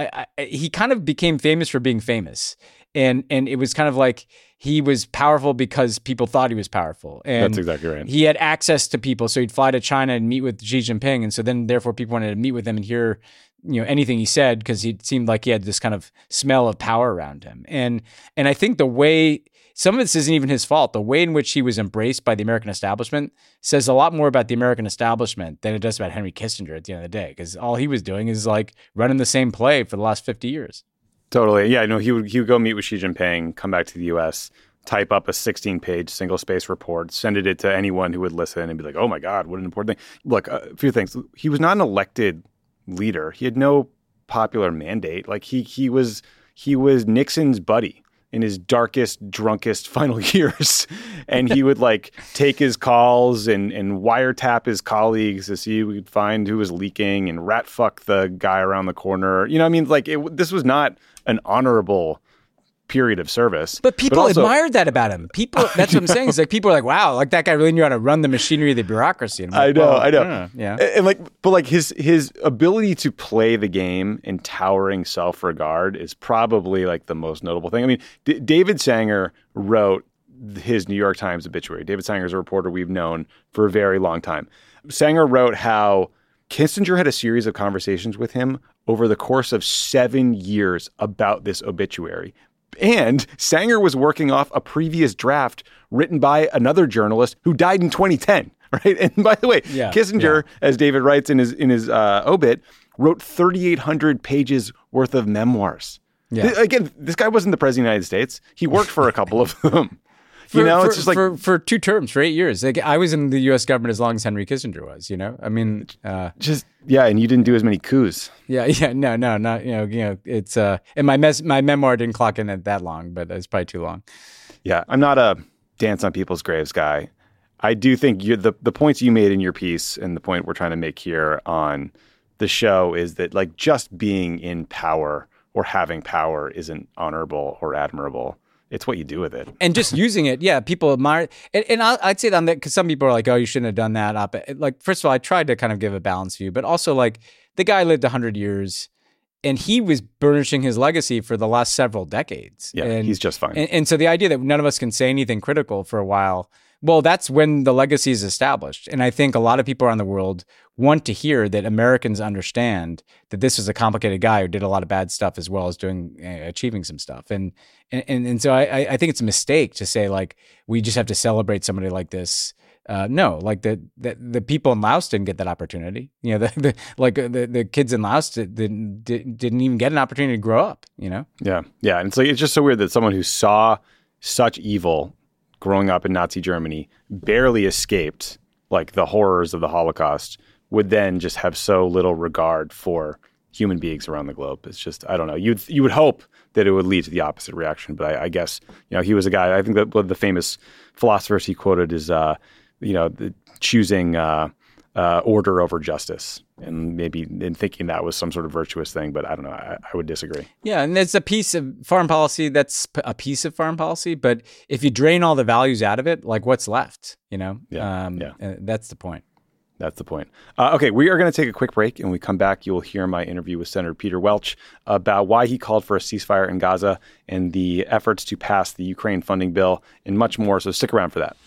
he kind of became famous for being famous, and it was kind of like he was powerful because people thought he was powerful. And that's exactly right. He had access to people, so he'd fly to China and meet with Xi Jinping, and so then therefore people wanted to meet with him and hear, you know, anything he said, because he seemed like he had this kind of smell of power around him. And I think the way, some of this isn't even his fault, the way in which he was embraced by the American establishment says a lot more about the American establishment than it does about Henry Kissinger at the end of the day, because all he was doing is like running the same play for the last 50 years. Totally. Yeah, no, he would go meet with Xi Jinping, come back to the U.S., type up a 16-page single-space report, send it to anyone who would listen and be like, oh my God, what an important thing. Look, a few things. He was not an elected leader. He had no popular mandate. Like he was Nixon's buddy in his darkest, drunkest final years. And he would like take his calls and wiretap his colleagues to see if we could find who was leaking and rat fuck the guy around the corner. You know what I mean? Like this was not an honorable period of service. But people also admired that about him. That's what I'm saying. It's like people are like, wow, like that guy really knew how to run the machinery of the bureaucracy. And I know. Yeah. But his ability to play the game in towering self-regard is probably like the most notable thing. I mean, David Sanger wrote his New York Times obituary. David Sanger is a reporter we've known for a very long time. Sanger wrote how Kissinger had a series of conversations with him over the course of 7 years about this obituary. And Sanger was working off a previous draft written by another journalist who died in 2010, right? And by the way, Kissinger, as David writes in his obit, wrote 3,800 pages worth of memoirs. Yeah. Again, this guy wasn't the president of the United States. He worked for a couple of them. It's just like for 2 terms, for 8 years. Like I was in the U.S. government as long as Henry Kissinger was. I mean, and you didn't do as many coups. No, not it's and my memoir didn't clock in at that long, but it's probably too long. Yeah, I'm not a dance on people's graves guy. I do think the points you made in your piece and the point we're trying to make here on the show is that like just being in power or having power isn't honorable or admirable. It's what you do with it. And just using it, people admire it. And I'd say that because some people are like, oh, you shouldn't have done that. Like, first of all, I tried to kind of give a balanced view, but also like the guy lived 100 years and he was burnishing his legacy for the last several decades. Yeah, and he's just fine. And so the idea that none of us can say anything critical for a while, well, that's when the legacy is established. And I think a lot of people around the world want to hear that Americans understand that this is a complicated guy who did a lot of bad stuff as well as achieving some stuff. And so I think it's a mistake to say like we just have to celebrate somebody like this. No, like the people in Laos didn't get that opportunity. The kids in Laos didn't even get an opportunity to grow up. Yeah. And it's just so weird that someone who saw such evil growing up in Nazi Germany, barely escaped like the horrors of the Holocaust, would then just have so little regard for human beings around the globe. It's just, I don't know. You would hope that it would lead to the opposite reaction, but I guess he was a guy. I think that one of the famous philosophers he quoted is choosing order over justice, and maybe in thinking that was some sort of virtuous thing, but I don't know. I would disagree. Yeah, and it's a piece of foreign policy. That's a piece of foreign policy, but if you drain all the values out of it, like what's left? That's the point. That's the point. Okay, we are going to take a quick break, and when we come back, you will hear my interview with Senator Peter Welch about why he called for a ceasefire in Gaza and the efforts to pass the Ukraine funding bill and much more. So stick around for that.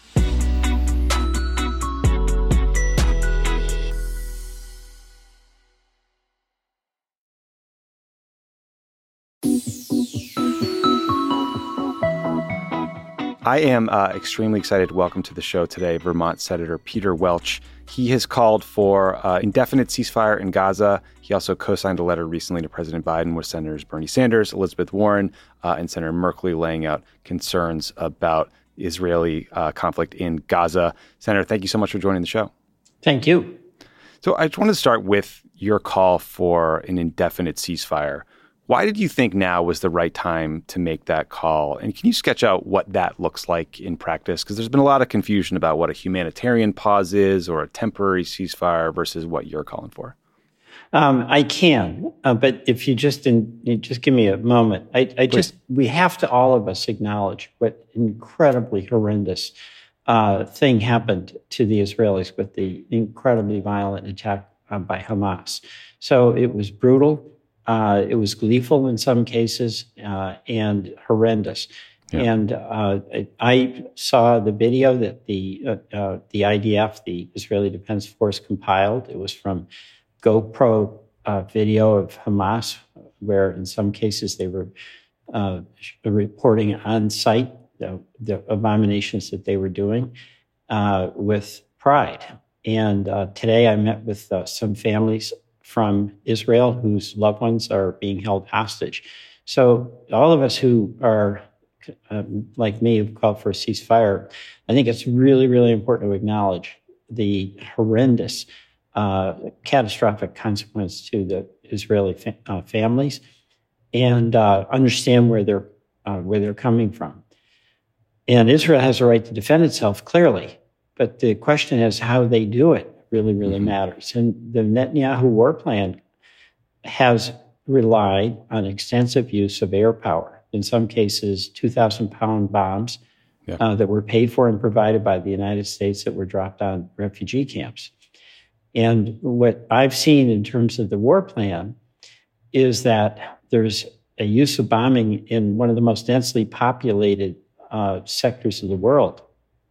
I am extremely excited to welcome to the show today Vermont Senator Peter Welch. He has called for indefinite ceasefire in Gaza. He also co-signed a letter recently to President Biden with Senators Bernie Sanders, Elizabeth Warren, and Senator Merkley laying out concerns about Israeli conflict in Gaza. Senator, thank you so much for joining the show. Thank you. So I just wanted to start with your call for an indefinite ceasefire. Why did you think now was the right time to make that call? And can you sketch out what that looks like in practice? Because there's been a lot of confusion about what a humanitarian pause is or a temporary ceasefire versus what you're calling for. I can, but if you just give me a moment, we have to all of us acknowledge what incredibly horrendous thing happened to the Israelis with the incredibly violent attack by Hamas. So it was brutal. It was gleeful in some cases and horrendous. Yeah. And I saw the video that the IDF, the Israeli Defense Force, compiled. It was from GoPro video of Hamas, where in some cases they were reporting on site the abominations that they were doing with pride. And today I met with some families from Israel whose loved ones are being held hostage. So all of us who are like me who've called for a ceasefire, I think it's really, really important to acknowledge the horrendous, catastrophic consequence to the Israeli families and understand where they're coming from. And Israel has a right to defend itself, clearly, but the question is how they do it really, really matters. And the Netanyahu war plan has relied on extensive use of air power. in some cases, 2,000-pound bombs that were paid for and provided by the United States that were dropped on refugee camps. And what I've seen in terms of the war plan is that there's a use of bombing in one of the most densely populated sectors of the world,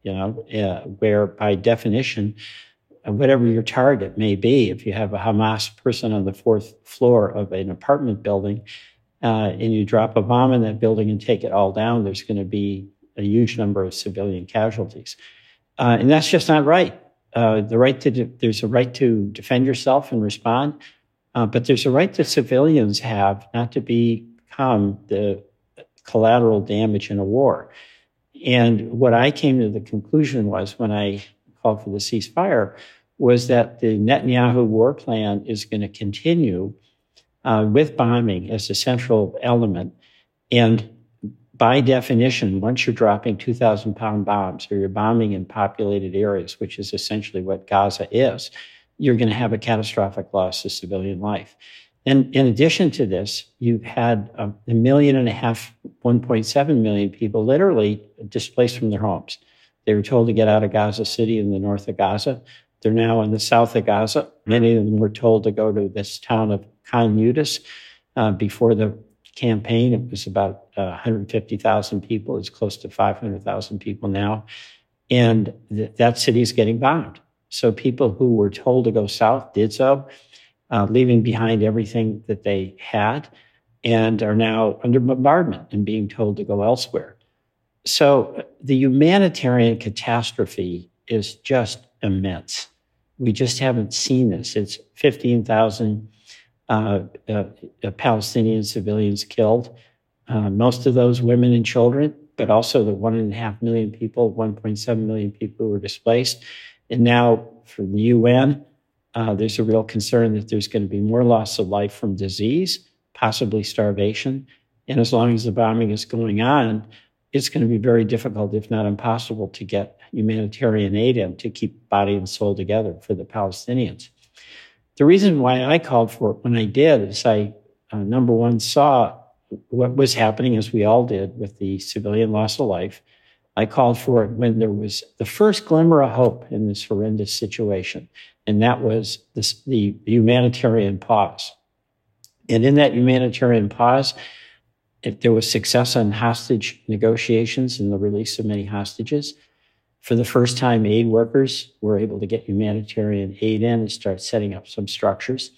where by definition, whatever your target may be, if you have a Hamas person on the 4th floor of an apartment building and you drop a bomb in that building and take it all down, there's going to be a huge number of civilian casualties. And that's just not right. There's a right to defend yourself and respond, but there's a right that civilians have not to become the collateral damage in a war. And what I came to the conclusion was when I called for the ceasefire was that the Netanyahu war plan is going to continue with bombing as a central element. And by definition, once you're dropping 2,000-pound bombs or you're bombing in populated areas, which is essentially what Gaza is, you're going to have a catastrophic loss of civilian life. And in addition to this, you've had 1.5 million, 1.7 million people literally displaced from their homes. They were told to get out of Gaza City in the north of Gaza. They're now in the south of Gaza. Many of them were told to go to this town of Khan Yunis. Before the campaign, it was about 150,000 people. It's close to 500,000 people now. And that city is getting bombed. So people who were told to go south did so, leaving behind everything that they had, and are now under bombardment and being told to go elsewhere. So the humanitarian catastrophe is just immense. We just haven't seen this. It's 15,000 Palestinian civilians killed, most of those women and children, but also the 1.5 million people, 1.7 million people who were displaced. And now for the UN, there's a real concern that there's going to be more loss of life from disease, possibly starvation. And as long as the bombing is going on, it's going to be very difficult, if not impossible, to get humanitarian aid in to keep body and soul together for the Palestinians. The reason why I called for it when I did is I, number one, saw what was happening, as we all did, with the civilian loss of life. I called for it when there was the first glimmer of hope in this horrendous situation, and that was the humanitarian pause. And in that humanitarian pause, if there was success on hostage negotiations and the release of many hostages. For the first time, aid workers were able to get humanitarian aid in and start setting up some structures.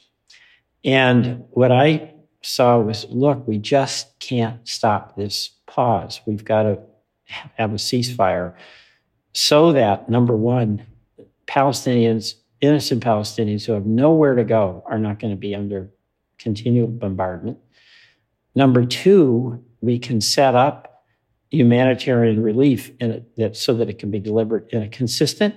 And what I saw was, look, we just can't stop this pause. We've got to have a ceasefire so that, number one, Palestinians, innocent Palestinians who have nowhere to go are not going to be under continual bombardment. Number two, we can set up humanitarian relief so that it can be delivered in a consistent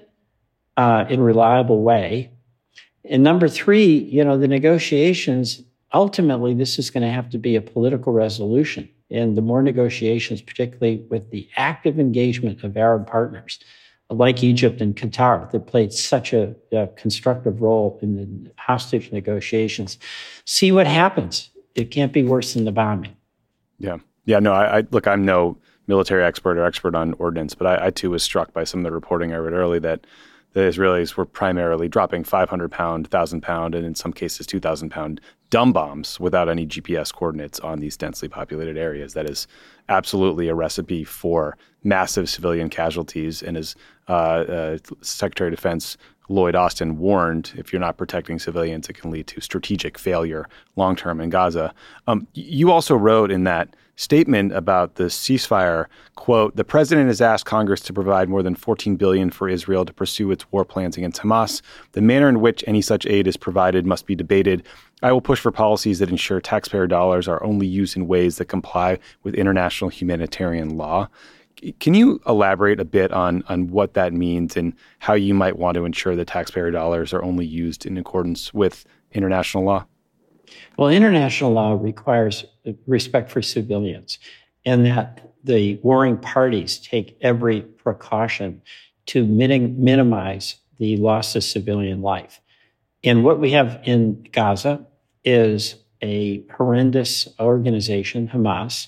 and reliable way. And number three, the negotiations, ultimately, this is going to have to be a political resolution. And the more negotiations, particularly with the active engagement of Arab partners, like Egypt and Qatar, that played such a constructive role in the hostage negotiations, see what happens. It can't be worse than the bombing. Yeah. No, look, I'm no military expert or expert on ordnance, but I too was struck by some of the reporting I read early that the Israelis were primarily dropping 500-pound, 1,000-pound, and in some cases 2,000-pound dumb bombs without any GPS coordinates on these densely populated areas. That is absolutely a recipe for massive civilian casualties. And as Secretary of Defense Lloyd Austin warned, if you're not protecting civilians, it can lead to strategic failure long-term in Gaza. You also wrote in that statement about the ceasefire, quote, "The president has asked Congress to provide more than $14 billion for Israel to pursue its war plans against Hamas. The manner in which any such aid is provided must be debated. I will push for policies that ensure taxpayer dollars are only used in ways that comply with international humanitarian law." Can you elaborate a bit on what that means and how you might want to ensure that taxpayer dollars are only used in accordance with international law? Well, international law requires respect for civilians, and that the warring parties take every precaution to minimize the loss of civilian life. And what we have in Gaza is a horrendous organization, Hamas,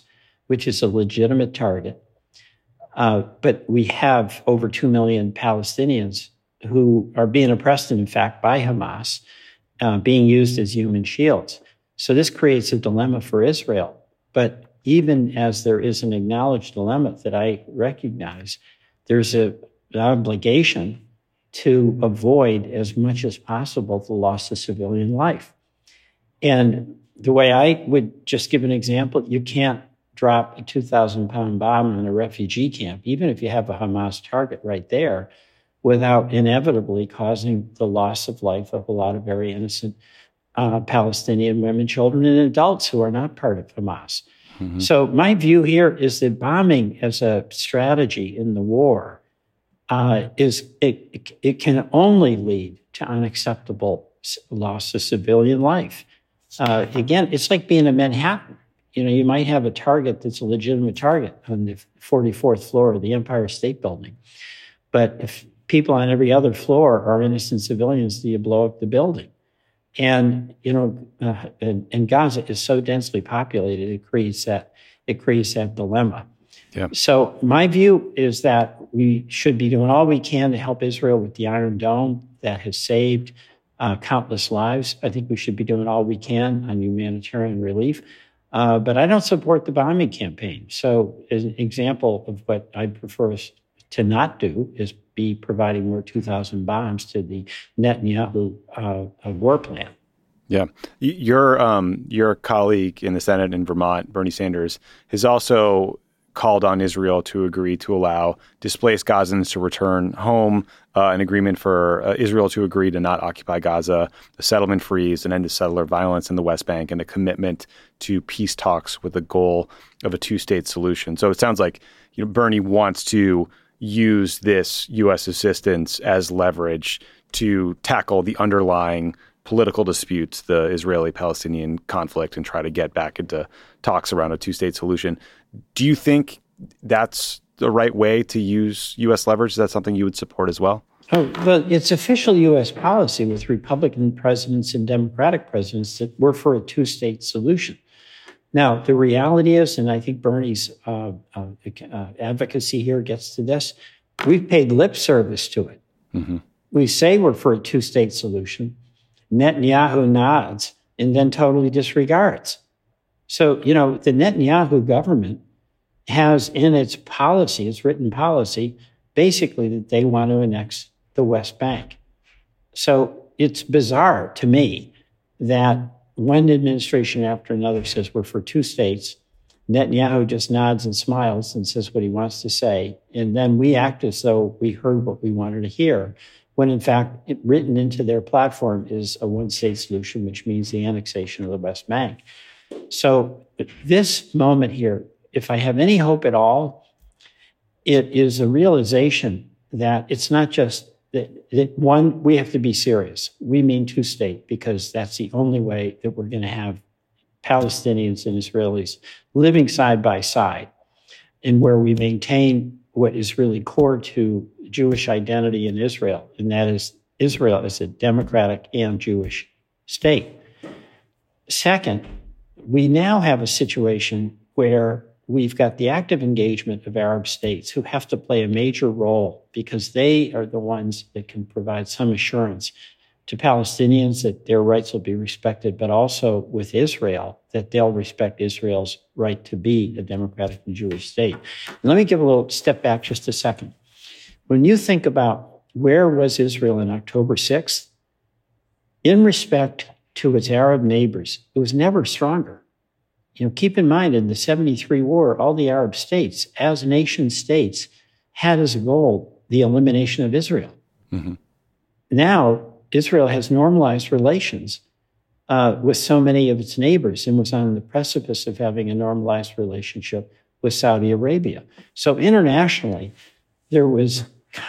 which is a legitimate target. But we have over 2 million Palestinians who are being oppressed, in fact, by Hamas, being used as human shields. So this creates a dilemma for Israel. But even as there is an acknowledged dilemma that I recognize, there's an obligation to avoid as much as possible the loss of civilian life. And the way I would just give an example, you can't drop a 2,000-pound bomb in a refugee camp, even if you have a Hamas target right there, without inevitably causing the loss of life of a lot of very innocent Palestinian women, children, and adults who are not part of Hamas. Mm-hmm. So my view here is that bombing as a strategy in the war it can only lead to unacceptable loss of civilian life. Again, it's like being in Manhattan. You might have a target that's a legitimate target on the 44th floor of the Empire State Building. But if people on every other floor are innocent civilians, do you blow up the building? And, and Gaza is so densely populated, it creates that dilemma. Yeah. So my view is that we should be doing all we can to help Israel with the Iron Dome that has saved countless lives. I think we should be doing all we can on humanitarian relief. But I don't support the bombing campaign. So as an example of what I prefer us to not do is be providing more 2,000 bombs to the Netanyahu war plan. Yeah. Your colleague in the Senate in Vermont, Bernie Sanders, has also called on Israel to agree to allow displaced Gazans to return home, an agreement for Israel to agree to not occupy Gaza, the settlement freeze, an end to settler violence in the West Bank, and a commitment to peace talks with the goal of a two-state solution. So it sounds like Bernie wants to use this U.S. assistance as leverage to tackle the underlying political disputes, the Israeli-Palestinian conflict, and try to get back into talks around a two-state solution. Do you think that's the right way to use U.S. leverage? Is that something you would support as well? Oh, well, it's official U.S. policy with Republican presidents and Democratic presidents that we're for a two-state solution. Now, the reality is, and I think Bernie's advocacy here gets to this, we've paid lip service to it. Mm-hmm. We say we're for a two-state solution. Netanyahu nods and then totally disregards. So, the Netanyahu government has in its policy, its written policy, basically that they want to annex the West Bank. So it's bizarre to me that one administration after another says we're for two states. Netanyahu just nods and smiles and says what he wants to say. And then we act as though we heard what we wanted to hear, when in fact, written into their platform is a one-state solution, which means the annexation of the West Bank. So this moment here, if I have any hope at all, it is a realization that it's not just that one, we have to be serious. We mean two-state because that's the only way that we're going to have Palestinians and Israelis living side by side, and where we maintain what is really core to Jewish identity in Israel, and that is Israel as a democratic and Jewish state. Second, we now have a situation where we've got the active engagement of Arab states who have to play a major role because they are the ones that can provide some assurance to Palestinians that their rights will be respected, but also with Israel, that they'll respect Israel's right to be a democratic and Jewish state. And let me give a little step back just a second. When you think about where was Israel on October 6th, in respect to its Arab neighbors, it was never stronger. Keep in mind, in the 73 war, all the Arab states, as nation states, had as a goal the elimination of Israel. Mm-hmm. Now, Israel has normalized relations with so many of its neighbors and was on the precipice of having a normalized relationship with Saudi Arabia. So internationally, there was,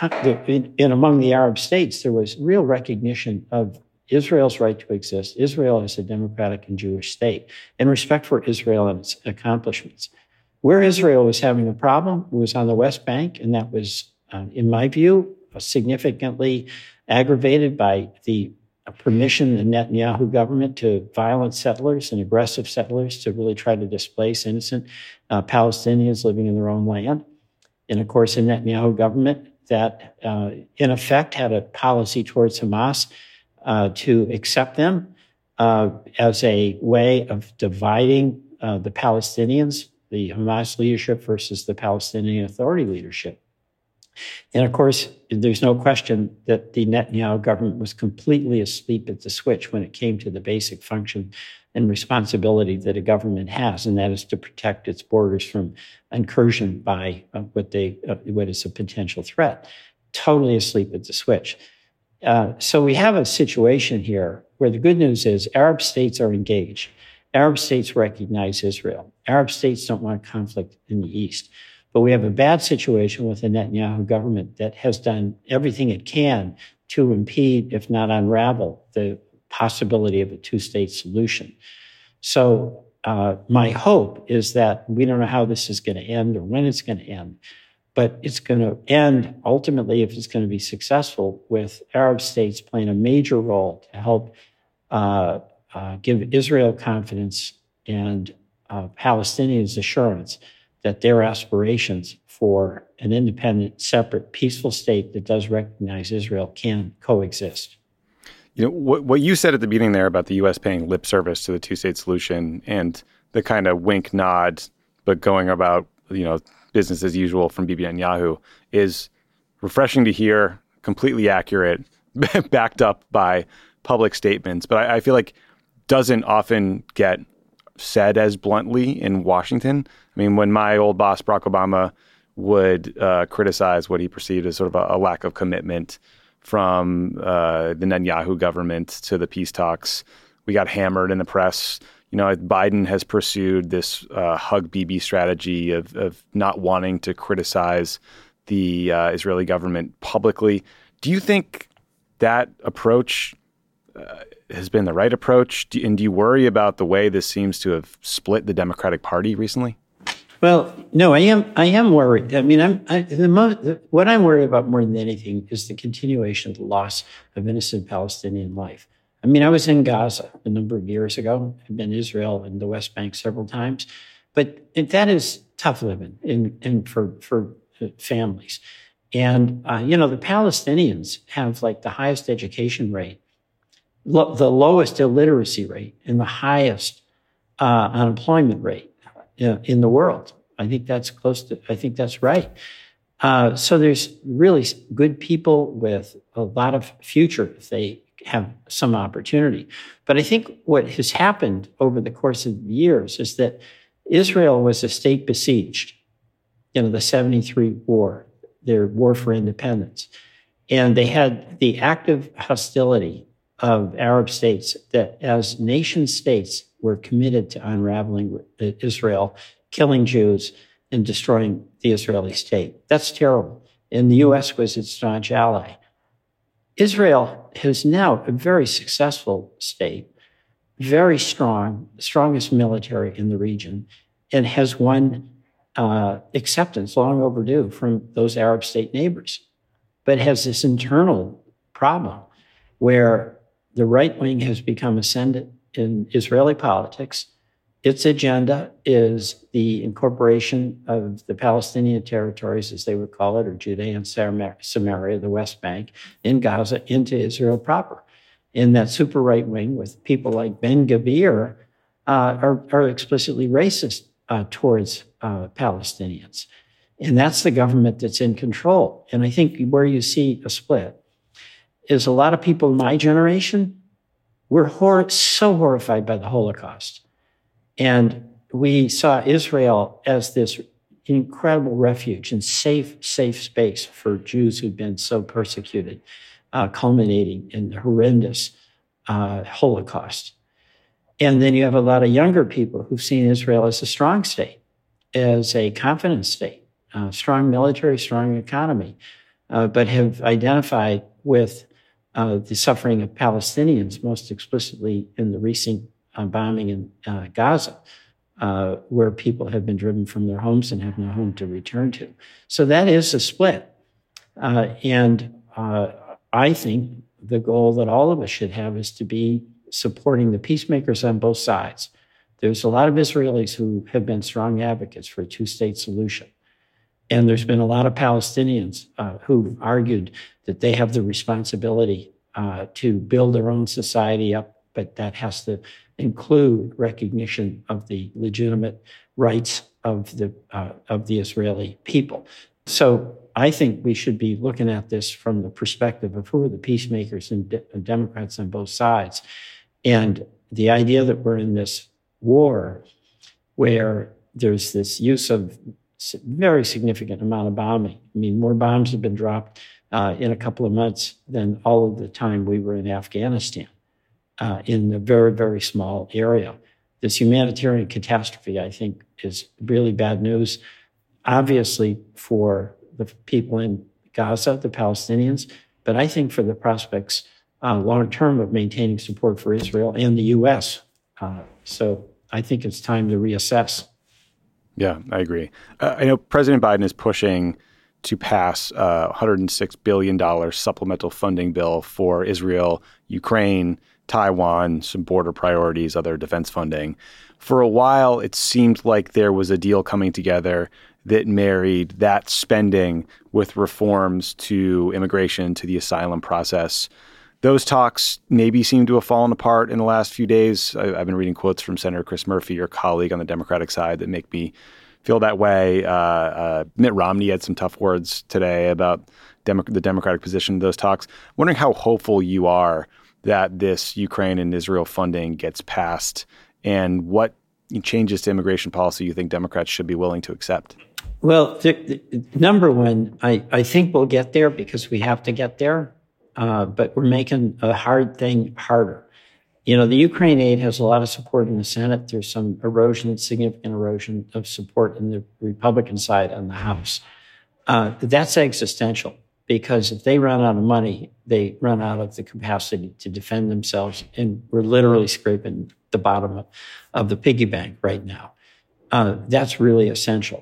among the Arab states, there was real recognition of Israel's right to exist, Israel as a democratic and Jewish state, and respect for Israel and its accomplishments. Where Israel was having a problem was on the West Bank, and that was, in my view, significantly aggravated by the permission, the Netanyahu government, to violent settlers and aggressive settlers to really try to displace innocent Palestinians living in their own land. And of course, the Netanyahu government that in effect had a policy towards Hamas to accept them as a way of dividing the Palestinians, the Hamas leadership versus the Palestinian Authority leadership. And of course, there's no question that the Netanyahu government was completely asleep at the switch when it came to the basic function and responsibility that a government has, and that is to protect its borders from incursion by what is a potential threat. Totally asleep at the switch. So we have a situation here where the good news is Arab states are engaged. Arab states recognize Israel. Arab states don't want conflict in the East. But we have a bad situation with the Netanyahu government that has done everything it can to impede, if not unravel, the possibility of a two-state solution. So my hope is that we don't know how this is going to end or when it's going to end, but it's going to end ultimately, if it's going to be successful, with Arab states playing a major role to help give Israel confidence and Palestinians assurance that their aspirations for an independent, separate, peaceful state that does recognize Israel can coexist. You know, what you said at the beginning there about the U.S. paying lip service to the two-state solution and the kind of wink nod, but going about, business as usual from Bibi Netanyahu is refreshing to hear, completely accurate, backed up by public statements. But I feel like doesn't often get said as bluntly in Washington. I mean, when my old boss, Barack Obama, would criticize what he perceived as sort of a lack of commitment from the Netanyahu government to the peace talks, we got hammered in the press. Biden has pursued this hug Bibi strategy of not wanting to criticize the Israeli government publicly. Do you think that approach has been the right approach? And do you worry about the way this seems to have split the Democratic Party recently? Well, no, I am worried. I mean, what I'm worried about more than anything is the continuation of the loss of innocent Palestinian life. I mean, I was in Gaza a number of years ago. I've been to Israel and the West Bank several times, but that is tough living and for families. And the Palestinians have like the highest education rate, the lowest illiteracy rate, and the highest unemployment rate in the world. I think that's right. So there's really good people with a lot of future if they have some opportunity. But I think what has happened over the course of the years is that Israel was a state besieged, the 73 war, their war for independence. And they had the active hostility of Arab states that as nation states were committed to unraveling Israel, killing Jews, and destroying the Israeli state. That's terrible. And the U.S. was its staunch ally. Israel is now a very successful state, very strong, strongest military in the region, and has won acceptance long overdue from those Arab state neighbors, but has this internal problem where the right wing has become ascendant in Israeli politics. Its agenda is the incorporation of the Palestinian territories, as they would call it, or Judea and Samaria, the West Bank, in Gaza, into Israel proper. And that super right wing, with people like Ben Gvir, are explicitly racist towards Palestinians. And that's the government that's in control. And I think where you see a split is a lot of people in my generation were so horrified by the Holocaust. And we saw Israel as this incredible refuge and safe space for Jews who'd been so persecuted, culminating in the horrendous Holocaust. And then you have a lot of younger people who've seen Israel as a strong state, as a confident state, strong military, strong economy, but have identified with the suffering of Palestinians, most explicitly in the recent bombing in Gaza, where people have been driven from their homes and have no home to return to. So that is a split. And I think the goal that all of us should have is to be supporting the peacemakers on both sides. There's a lot of Israelis who have been strong advocates for a two-state solution. And there's been a lot of Palestinians who've argued that they have the responsibility to build their own society up, but that has to include recognition of the legitimate rights of the Israeli people. So I think we should be looking at this from the perspective of who are the peacemakers and Democrats on both sides. And the idea that we're in this war where there's this use of very significant amount of bombing. I mean, more bombs have been dropped in a couple of months than all of the time we were in Afghanistan in a very, very small area. This humanitarian catastrophe, I think, is really bad news, obviously for the people in Gaza, the Palestinians, but I think for the prospects long-term of maintaining support for Israel and the U.S. So I think it's time to reassess. Yeah, I agree. I know President Biden is pushing to pass a $106 billion supplemental funding bill for Israel, Ukraine, Taiwan, some border priorities, other defense funding. For a while, it seemed like there was a deal coming together that married that spending with reforms to immigration, to the asylum process. Those talks maybe seem to have fallen apart in the last few days. I've been reading quotes from Senator Chris Murphy, your colleague on the Democratic side, that make me feel that way. Mitt Romney had some tough words today about the Democratic position of those talks. I'm wondering how hopeful you are that this Ukraine and Israel funding gets passed and what changes to immigration policy you think Democrats should be willing to accept. Well, number one, I think we'll get there because we have to get there. But we're making a hard thing harder. You know, the Ukraine aid has a lot of support in the Senate. There's some erosion, significant erosion of support in the Republican side on the House. That's existential because if they run out of money, they run out of the capacity to defend themselves. And we're literally scraping the bottom of the piggy bank right now. That's really essential.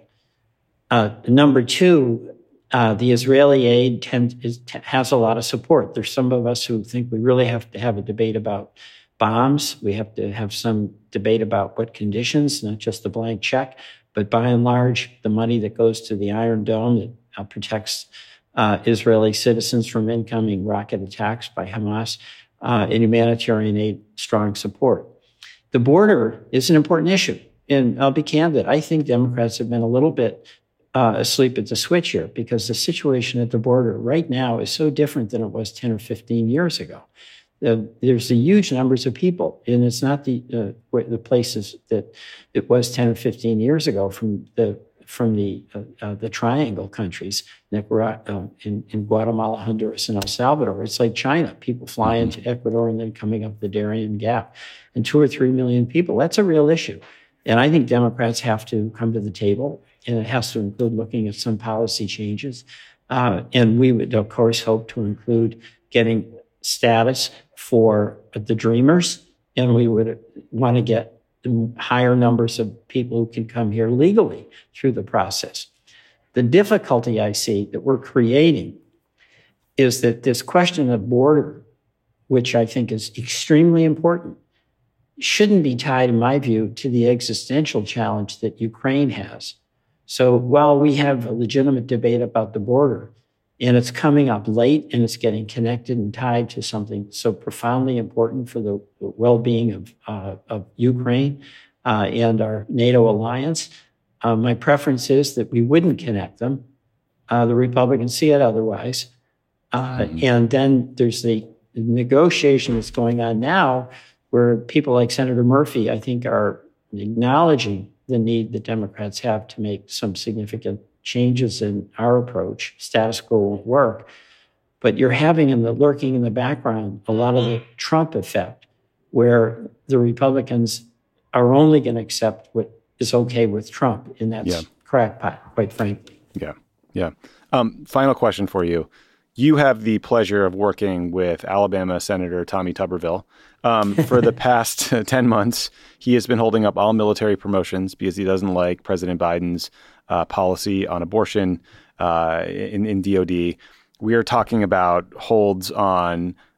Number two, the Israeli aid has a lot of support. There's some of us who think we really have to have a debate about bombs. We have to have some debate about what conditions, not just the blank check. But by and large, the money that goes to the Iron Dome that protects Israeli citizens from incoming rocket attacks by Hamas, and humanitarian aid, strong support. The border is an important issue. And I'll be candid, I think Democrats have been a little bit asleep at the switch here because the situation at the border right now is so different than it was 10 or 15 years ago. There's a huge numbers of people, and it's not the places that it was 10 or 15 years ago from the Triangle countries, in Guatemala, Honduras, and El Salvador. It's like China. People fly into Ecuador and then coming up the Darien Gap. And 2 or 3 million people. That's a real issue. And I think Democrats have to come to the table, and it has to include looking at some policy changes. And we would, of course, hope to include getting status for the Dreamers, and we would want to get higher numbers of people who can come here legally through the process. The difficulty I see that we're creating is that this question of border, which I think is extremely important, shouldn't be tied, in my view, to the existential challenge that Ukraine has. So while we have a legitimate debate about the border, and it's coming up late and it's getting connected and tied to something so profoundly important for the well-being of Ukraine and our NATO alliance, my preference is that we wouldn't connect them. The Republicans see it otherwise. And then there's the negotiation that's going on now where people like Senator Murphy, I think, are acknowledging the need that Democrats have to make some significant changes in our approach. Status quo won't work. But you're having lurking in the background a lot of the Trump effect, where the Republicans are only going to accept what is okay with Trump, and that's crackpot, quite frankly. Yeah. Final question for you. You have the pleasure of working with Alabama Senator Tommy Tuberville. For the past 10 months, he has been holding up all military promotions because he doesn't like President Biden's policy on abortion in DOD. We are talking about holds on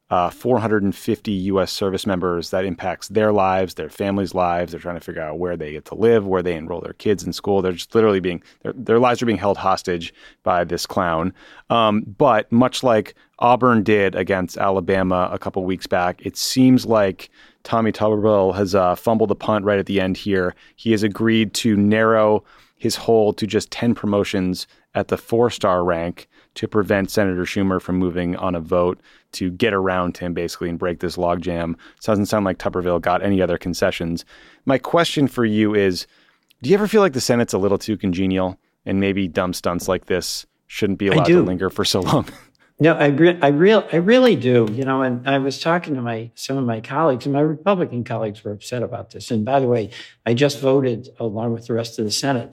450 U.S. service members. That impacts their lives, their families' lives. They're trying to figure out where they get to live, where they enroll their kids in school. They're just literally their lives are being held hostage by this clown. But much like Auburn did against Alabama a couple weeks back, it seems like Tommy Tuberville has fumbled the punt right at the end here. He has agreed to narrow his hold to just 10 promotions at the 4-star rank to prevent Senator Schumer from moving on a vote to get around him, basically, and break this logjam. It doesn't sound like Tuberville got any other concessions. My question for you is, do you ever feel like the Senate's a little too congenial and maybe dumb stunts like this shouldn't be allowed to linger for so long? No, I really do. And I was talking to some of my colleagues, and my Republican colleagues were upset about this. And by the way, I just voted, along with the rest of the Senate,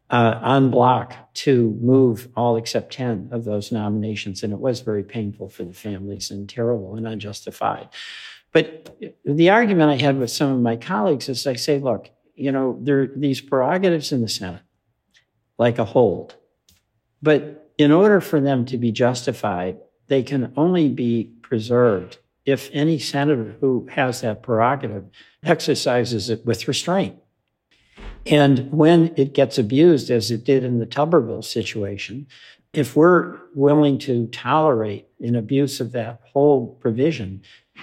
en bloc to move all except 10 of those nominations. And it was very painful for the families and terrible and unjustified. But the argument I had with some of my colleagues is I say, look, there are these prerogatives in the Senate, like a hold. But in order for them to be justified, they can only be preserved if any senator who has that prerogative exercises it with restraint. And when it gets abused, as it did in the Tuberville situation, if we're willing to tolerate an abuse of that whole provision,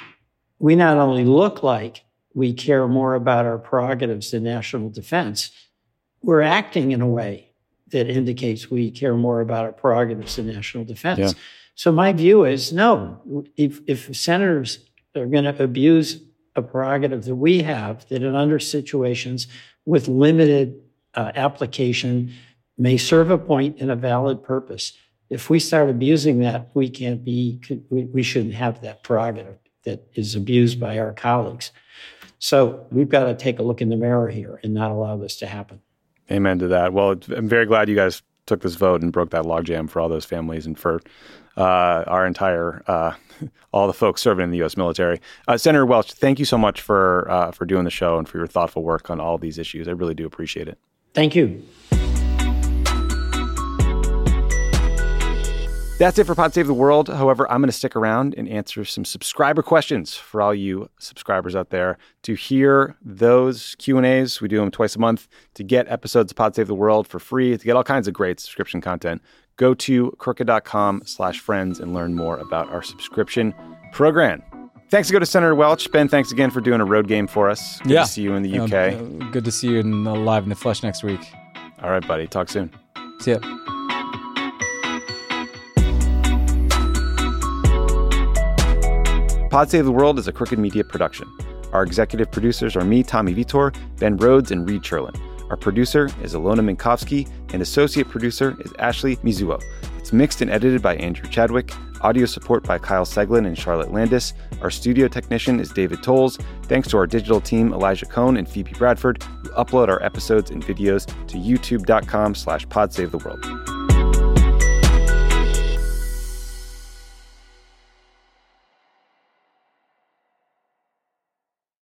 we not only look like we care more about our prerogatives than national defense, we're acting in a way that indicates we care more about our prerogatives than national defense. Yeah. So my view is, no, if senators are going to abuse a prerogative that we have, that in under situations with limited application may serve a point and a valid purpose. If we start abusing that, we shouldn't have that prerogative that is abused by our colleagues. So we've got to take a look in the mirror here and not allow this to happen. Amen to that. Well, I'm very glad you guys took this vote and broke that logjam for all those families and for our entire, all the folks serving in the U.S. military. Senator Welch, thank you so much for doing the show and for your thoughtful work on all these issues. I really do appreciate it. Thank you. That's it for Pod Save the World. However, I'm going to stick around and answer some subscriber questions for all you subscribers out there. To hear those Q&As, we do them twice a month. To get episodes of Pod Save the World for free, to get all kinds of great subscription content, go to crooked.com/friends and learn more about our subscription program. Thanks to go to Senator Welch. Ben, thanks again for doing a road game for us. Good to see you in the UK. Good to see you live in the flesh next week. All right, buddy. Talk soon. See ya. Pod Save the World is a Crooked Media production. Our executive producers are me, Tommy Vitor, Ben Rhodes, and Reed Cherlin. Our producer is Ilona Minkowski, and associate producer is Ashley Mizuo. It's mixed and edited by Andrew Chadwick. Audio support by Kyle Seglin and Charlotte Landis. Our studio technician is David Tolles. Thanks to our digital team, Elijah Cohn and Phoebe Bradford, who upload our episodes and videos to youtube.com/podsavetheworld.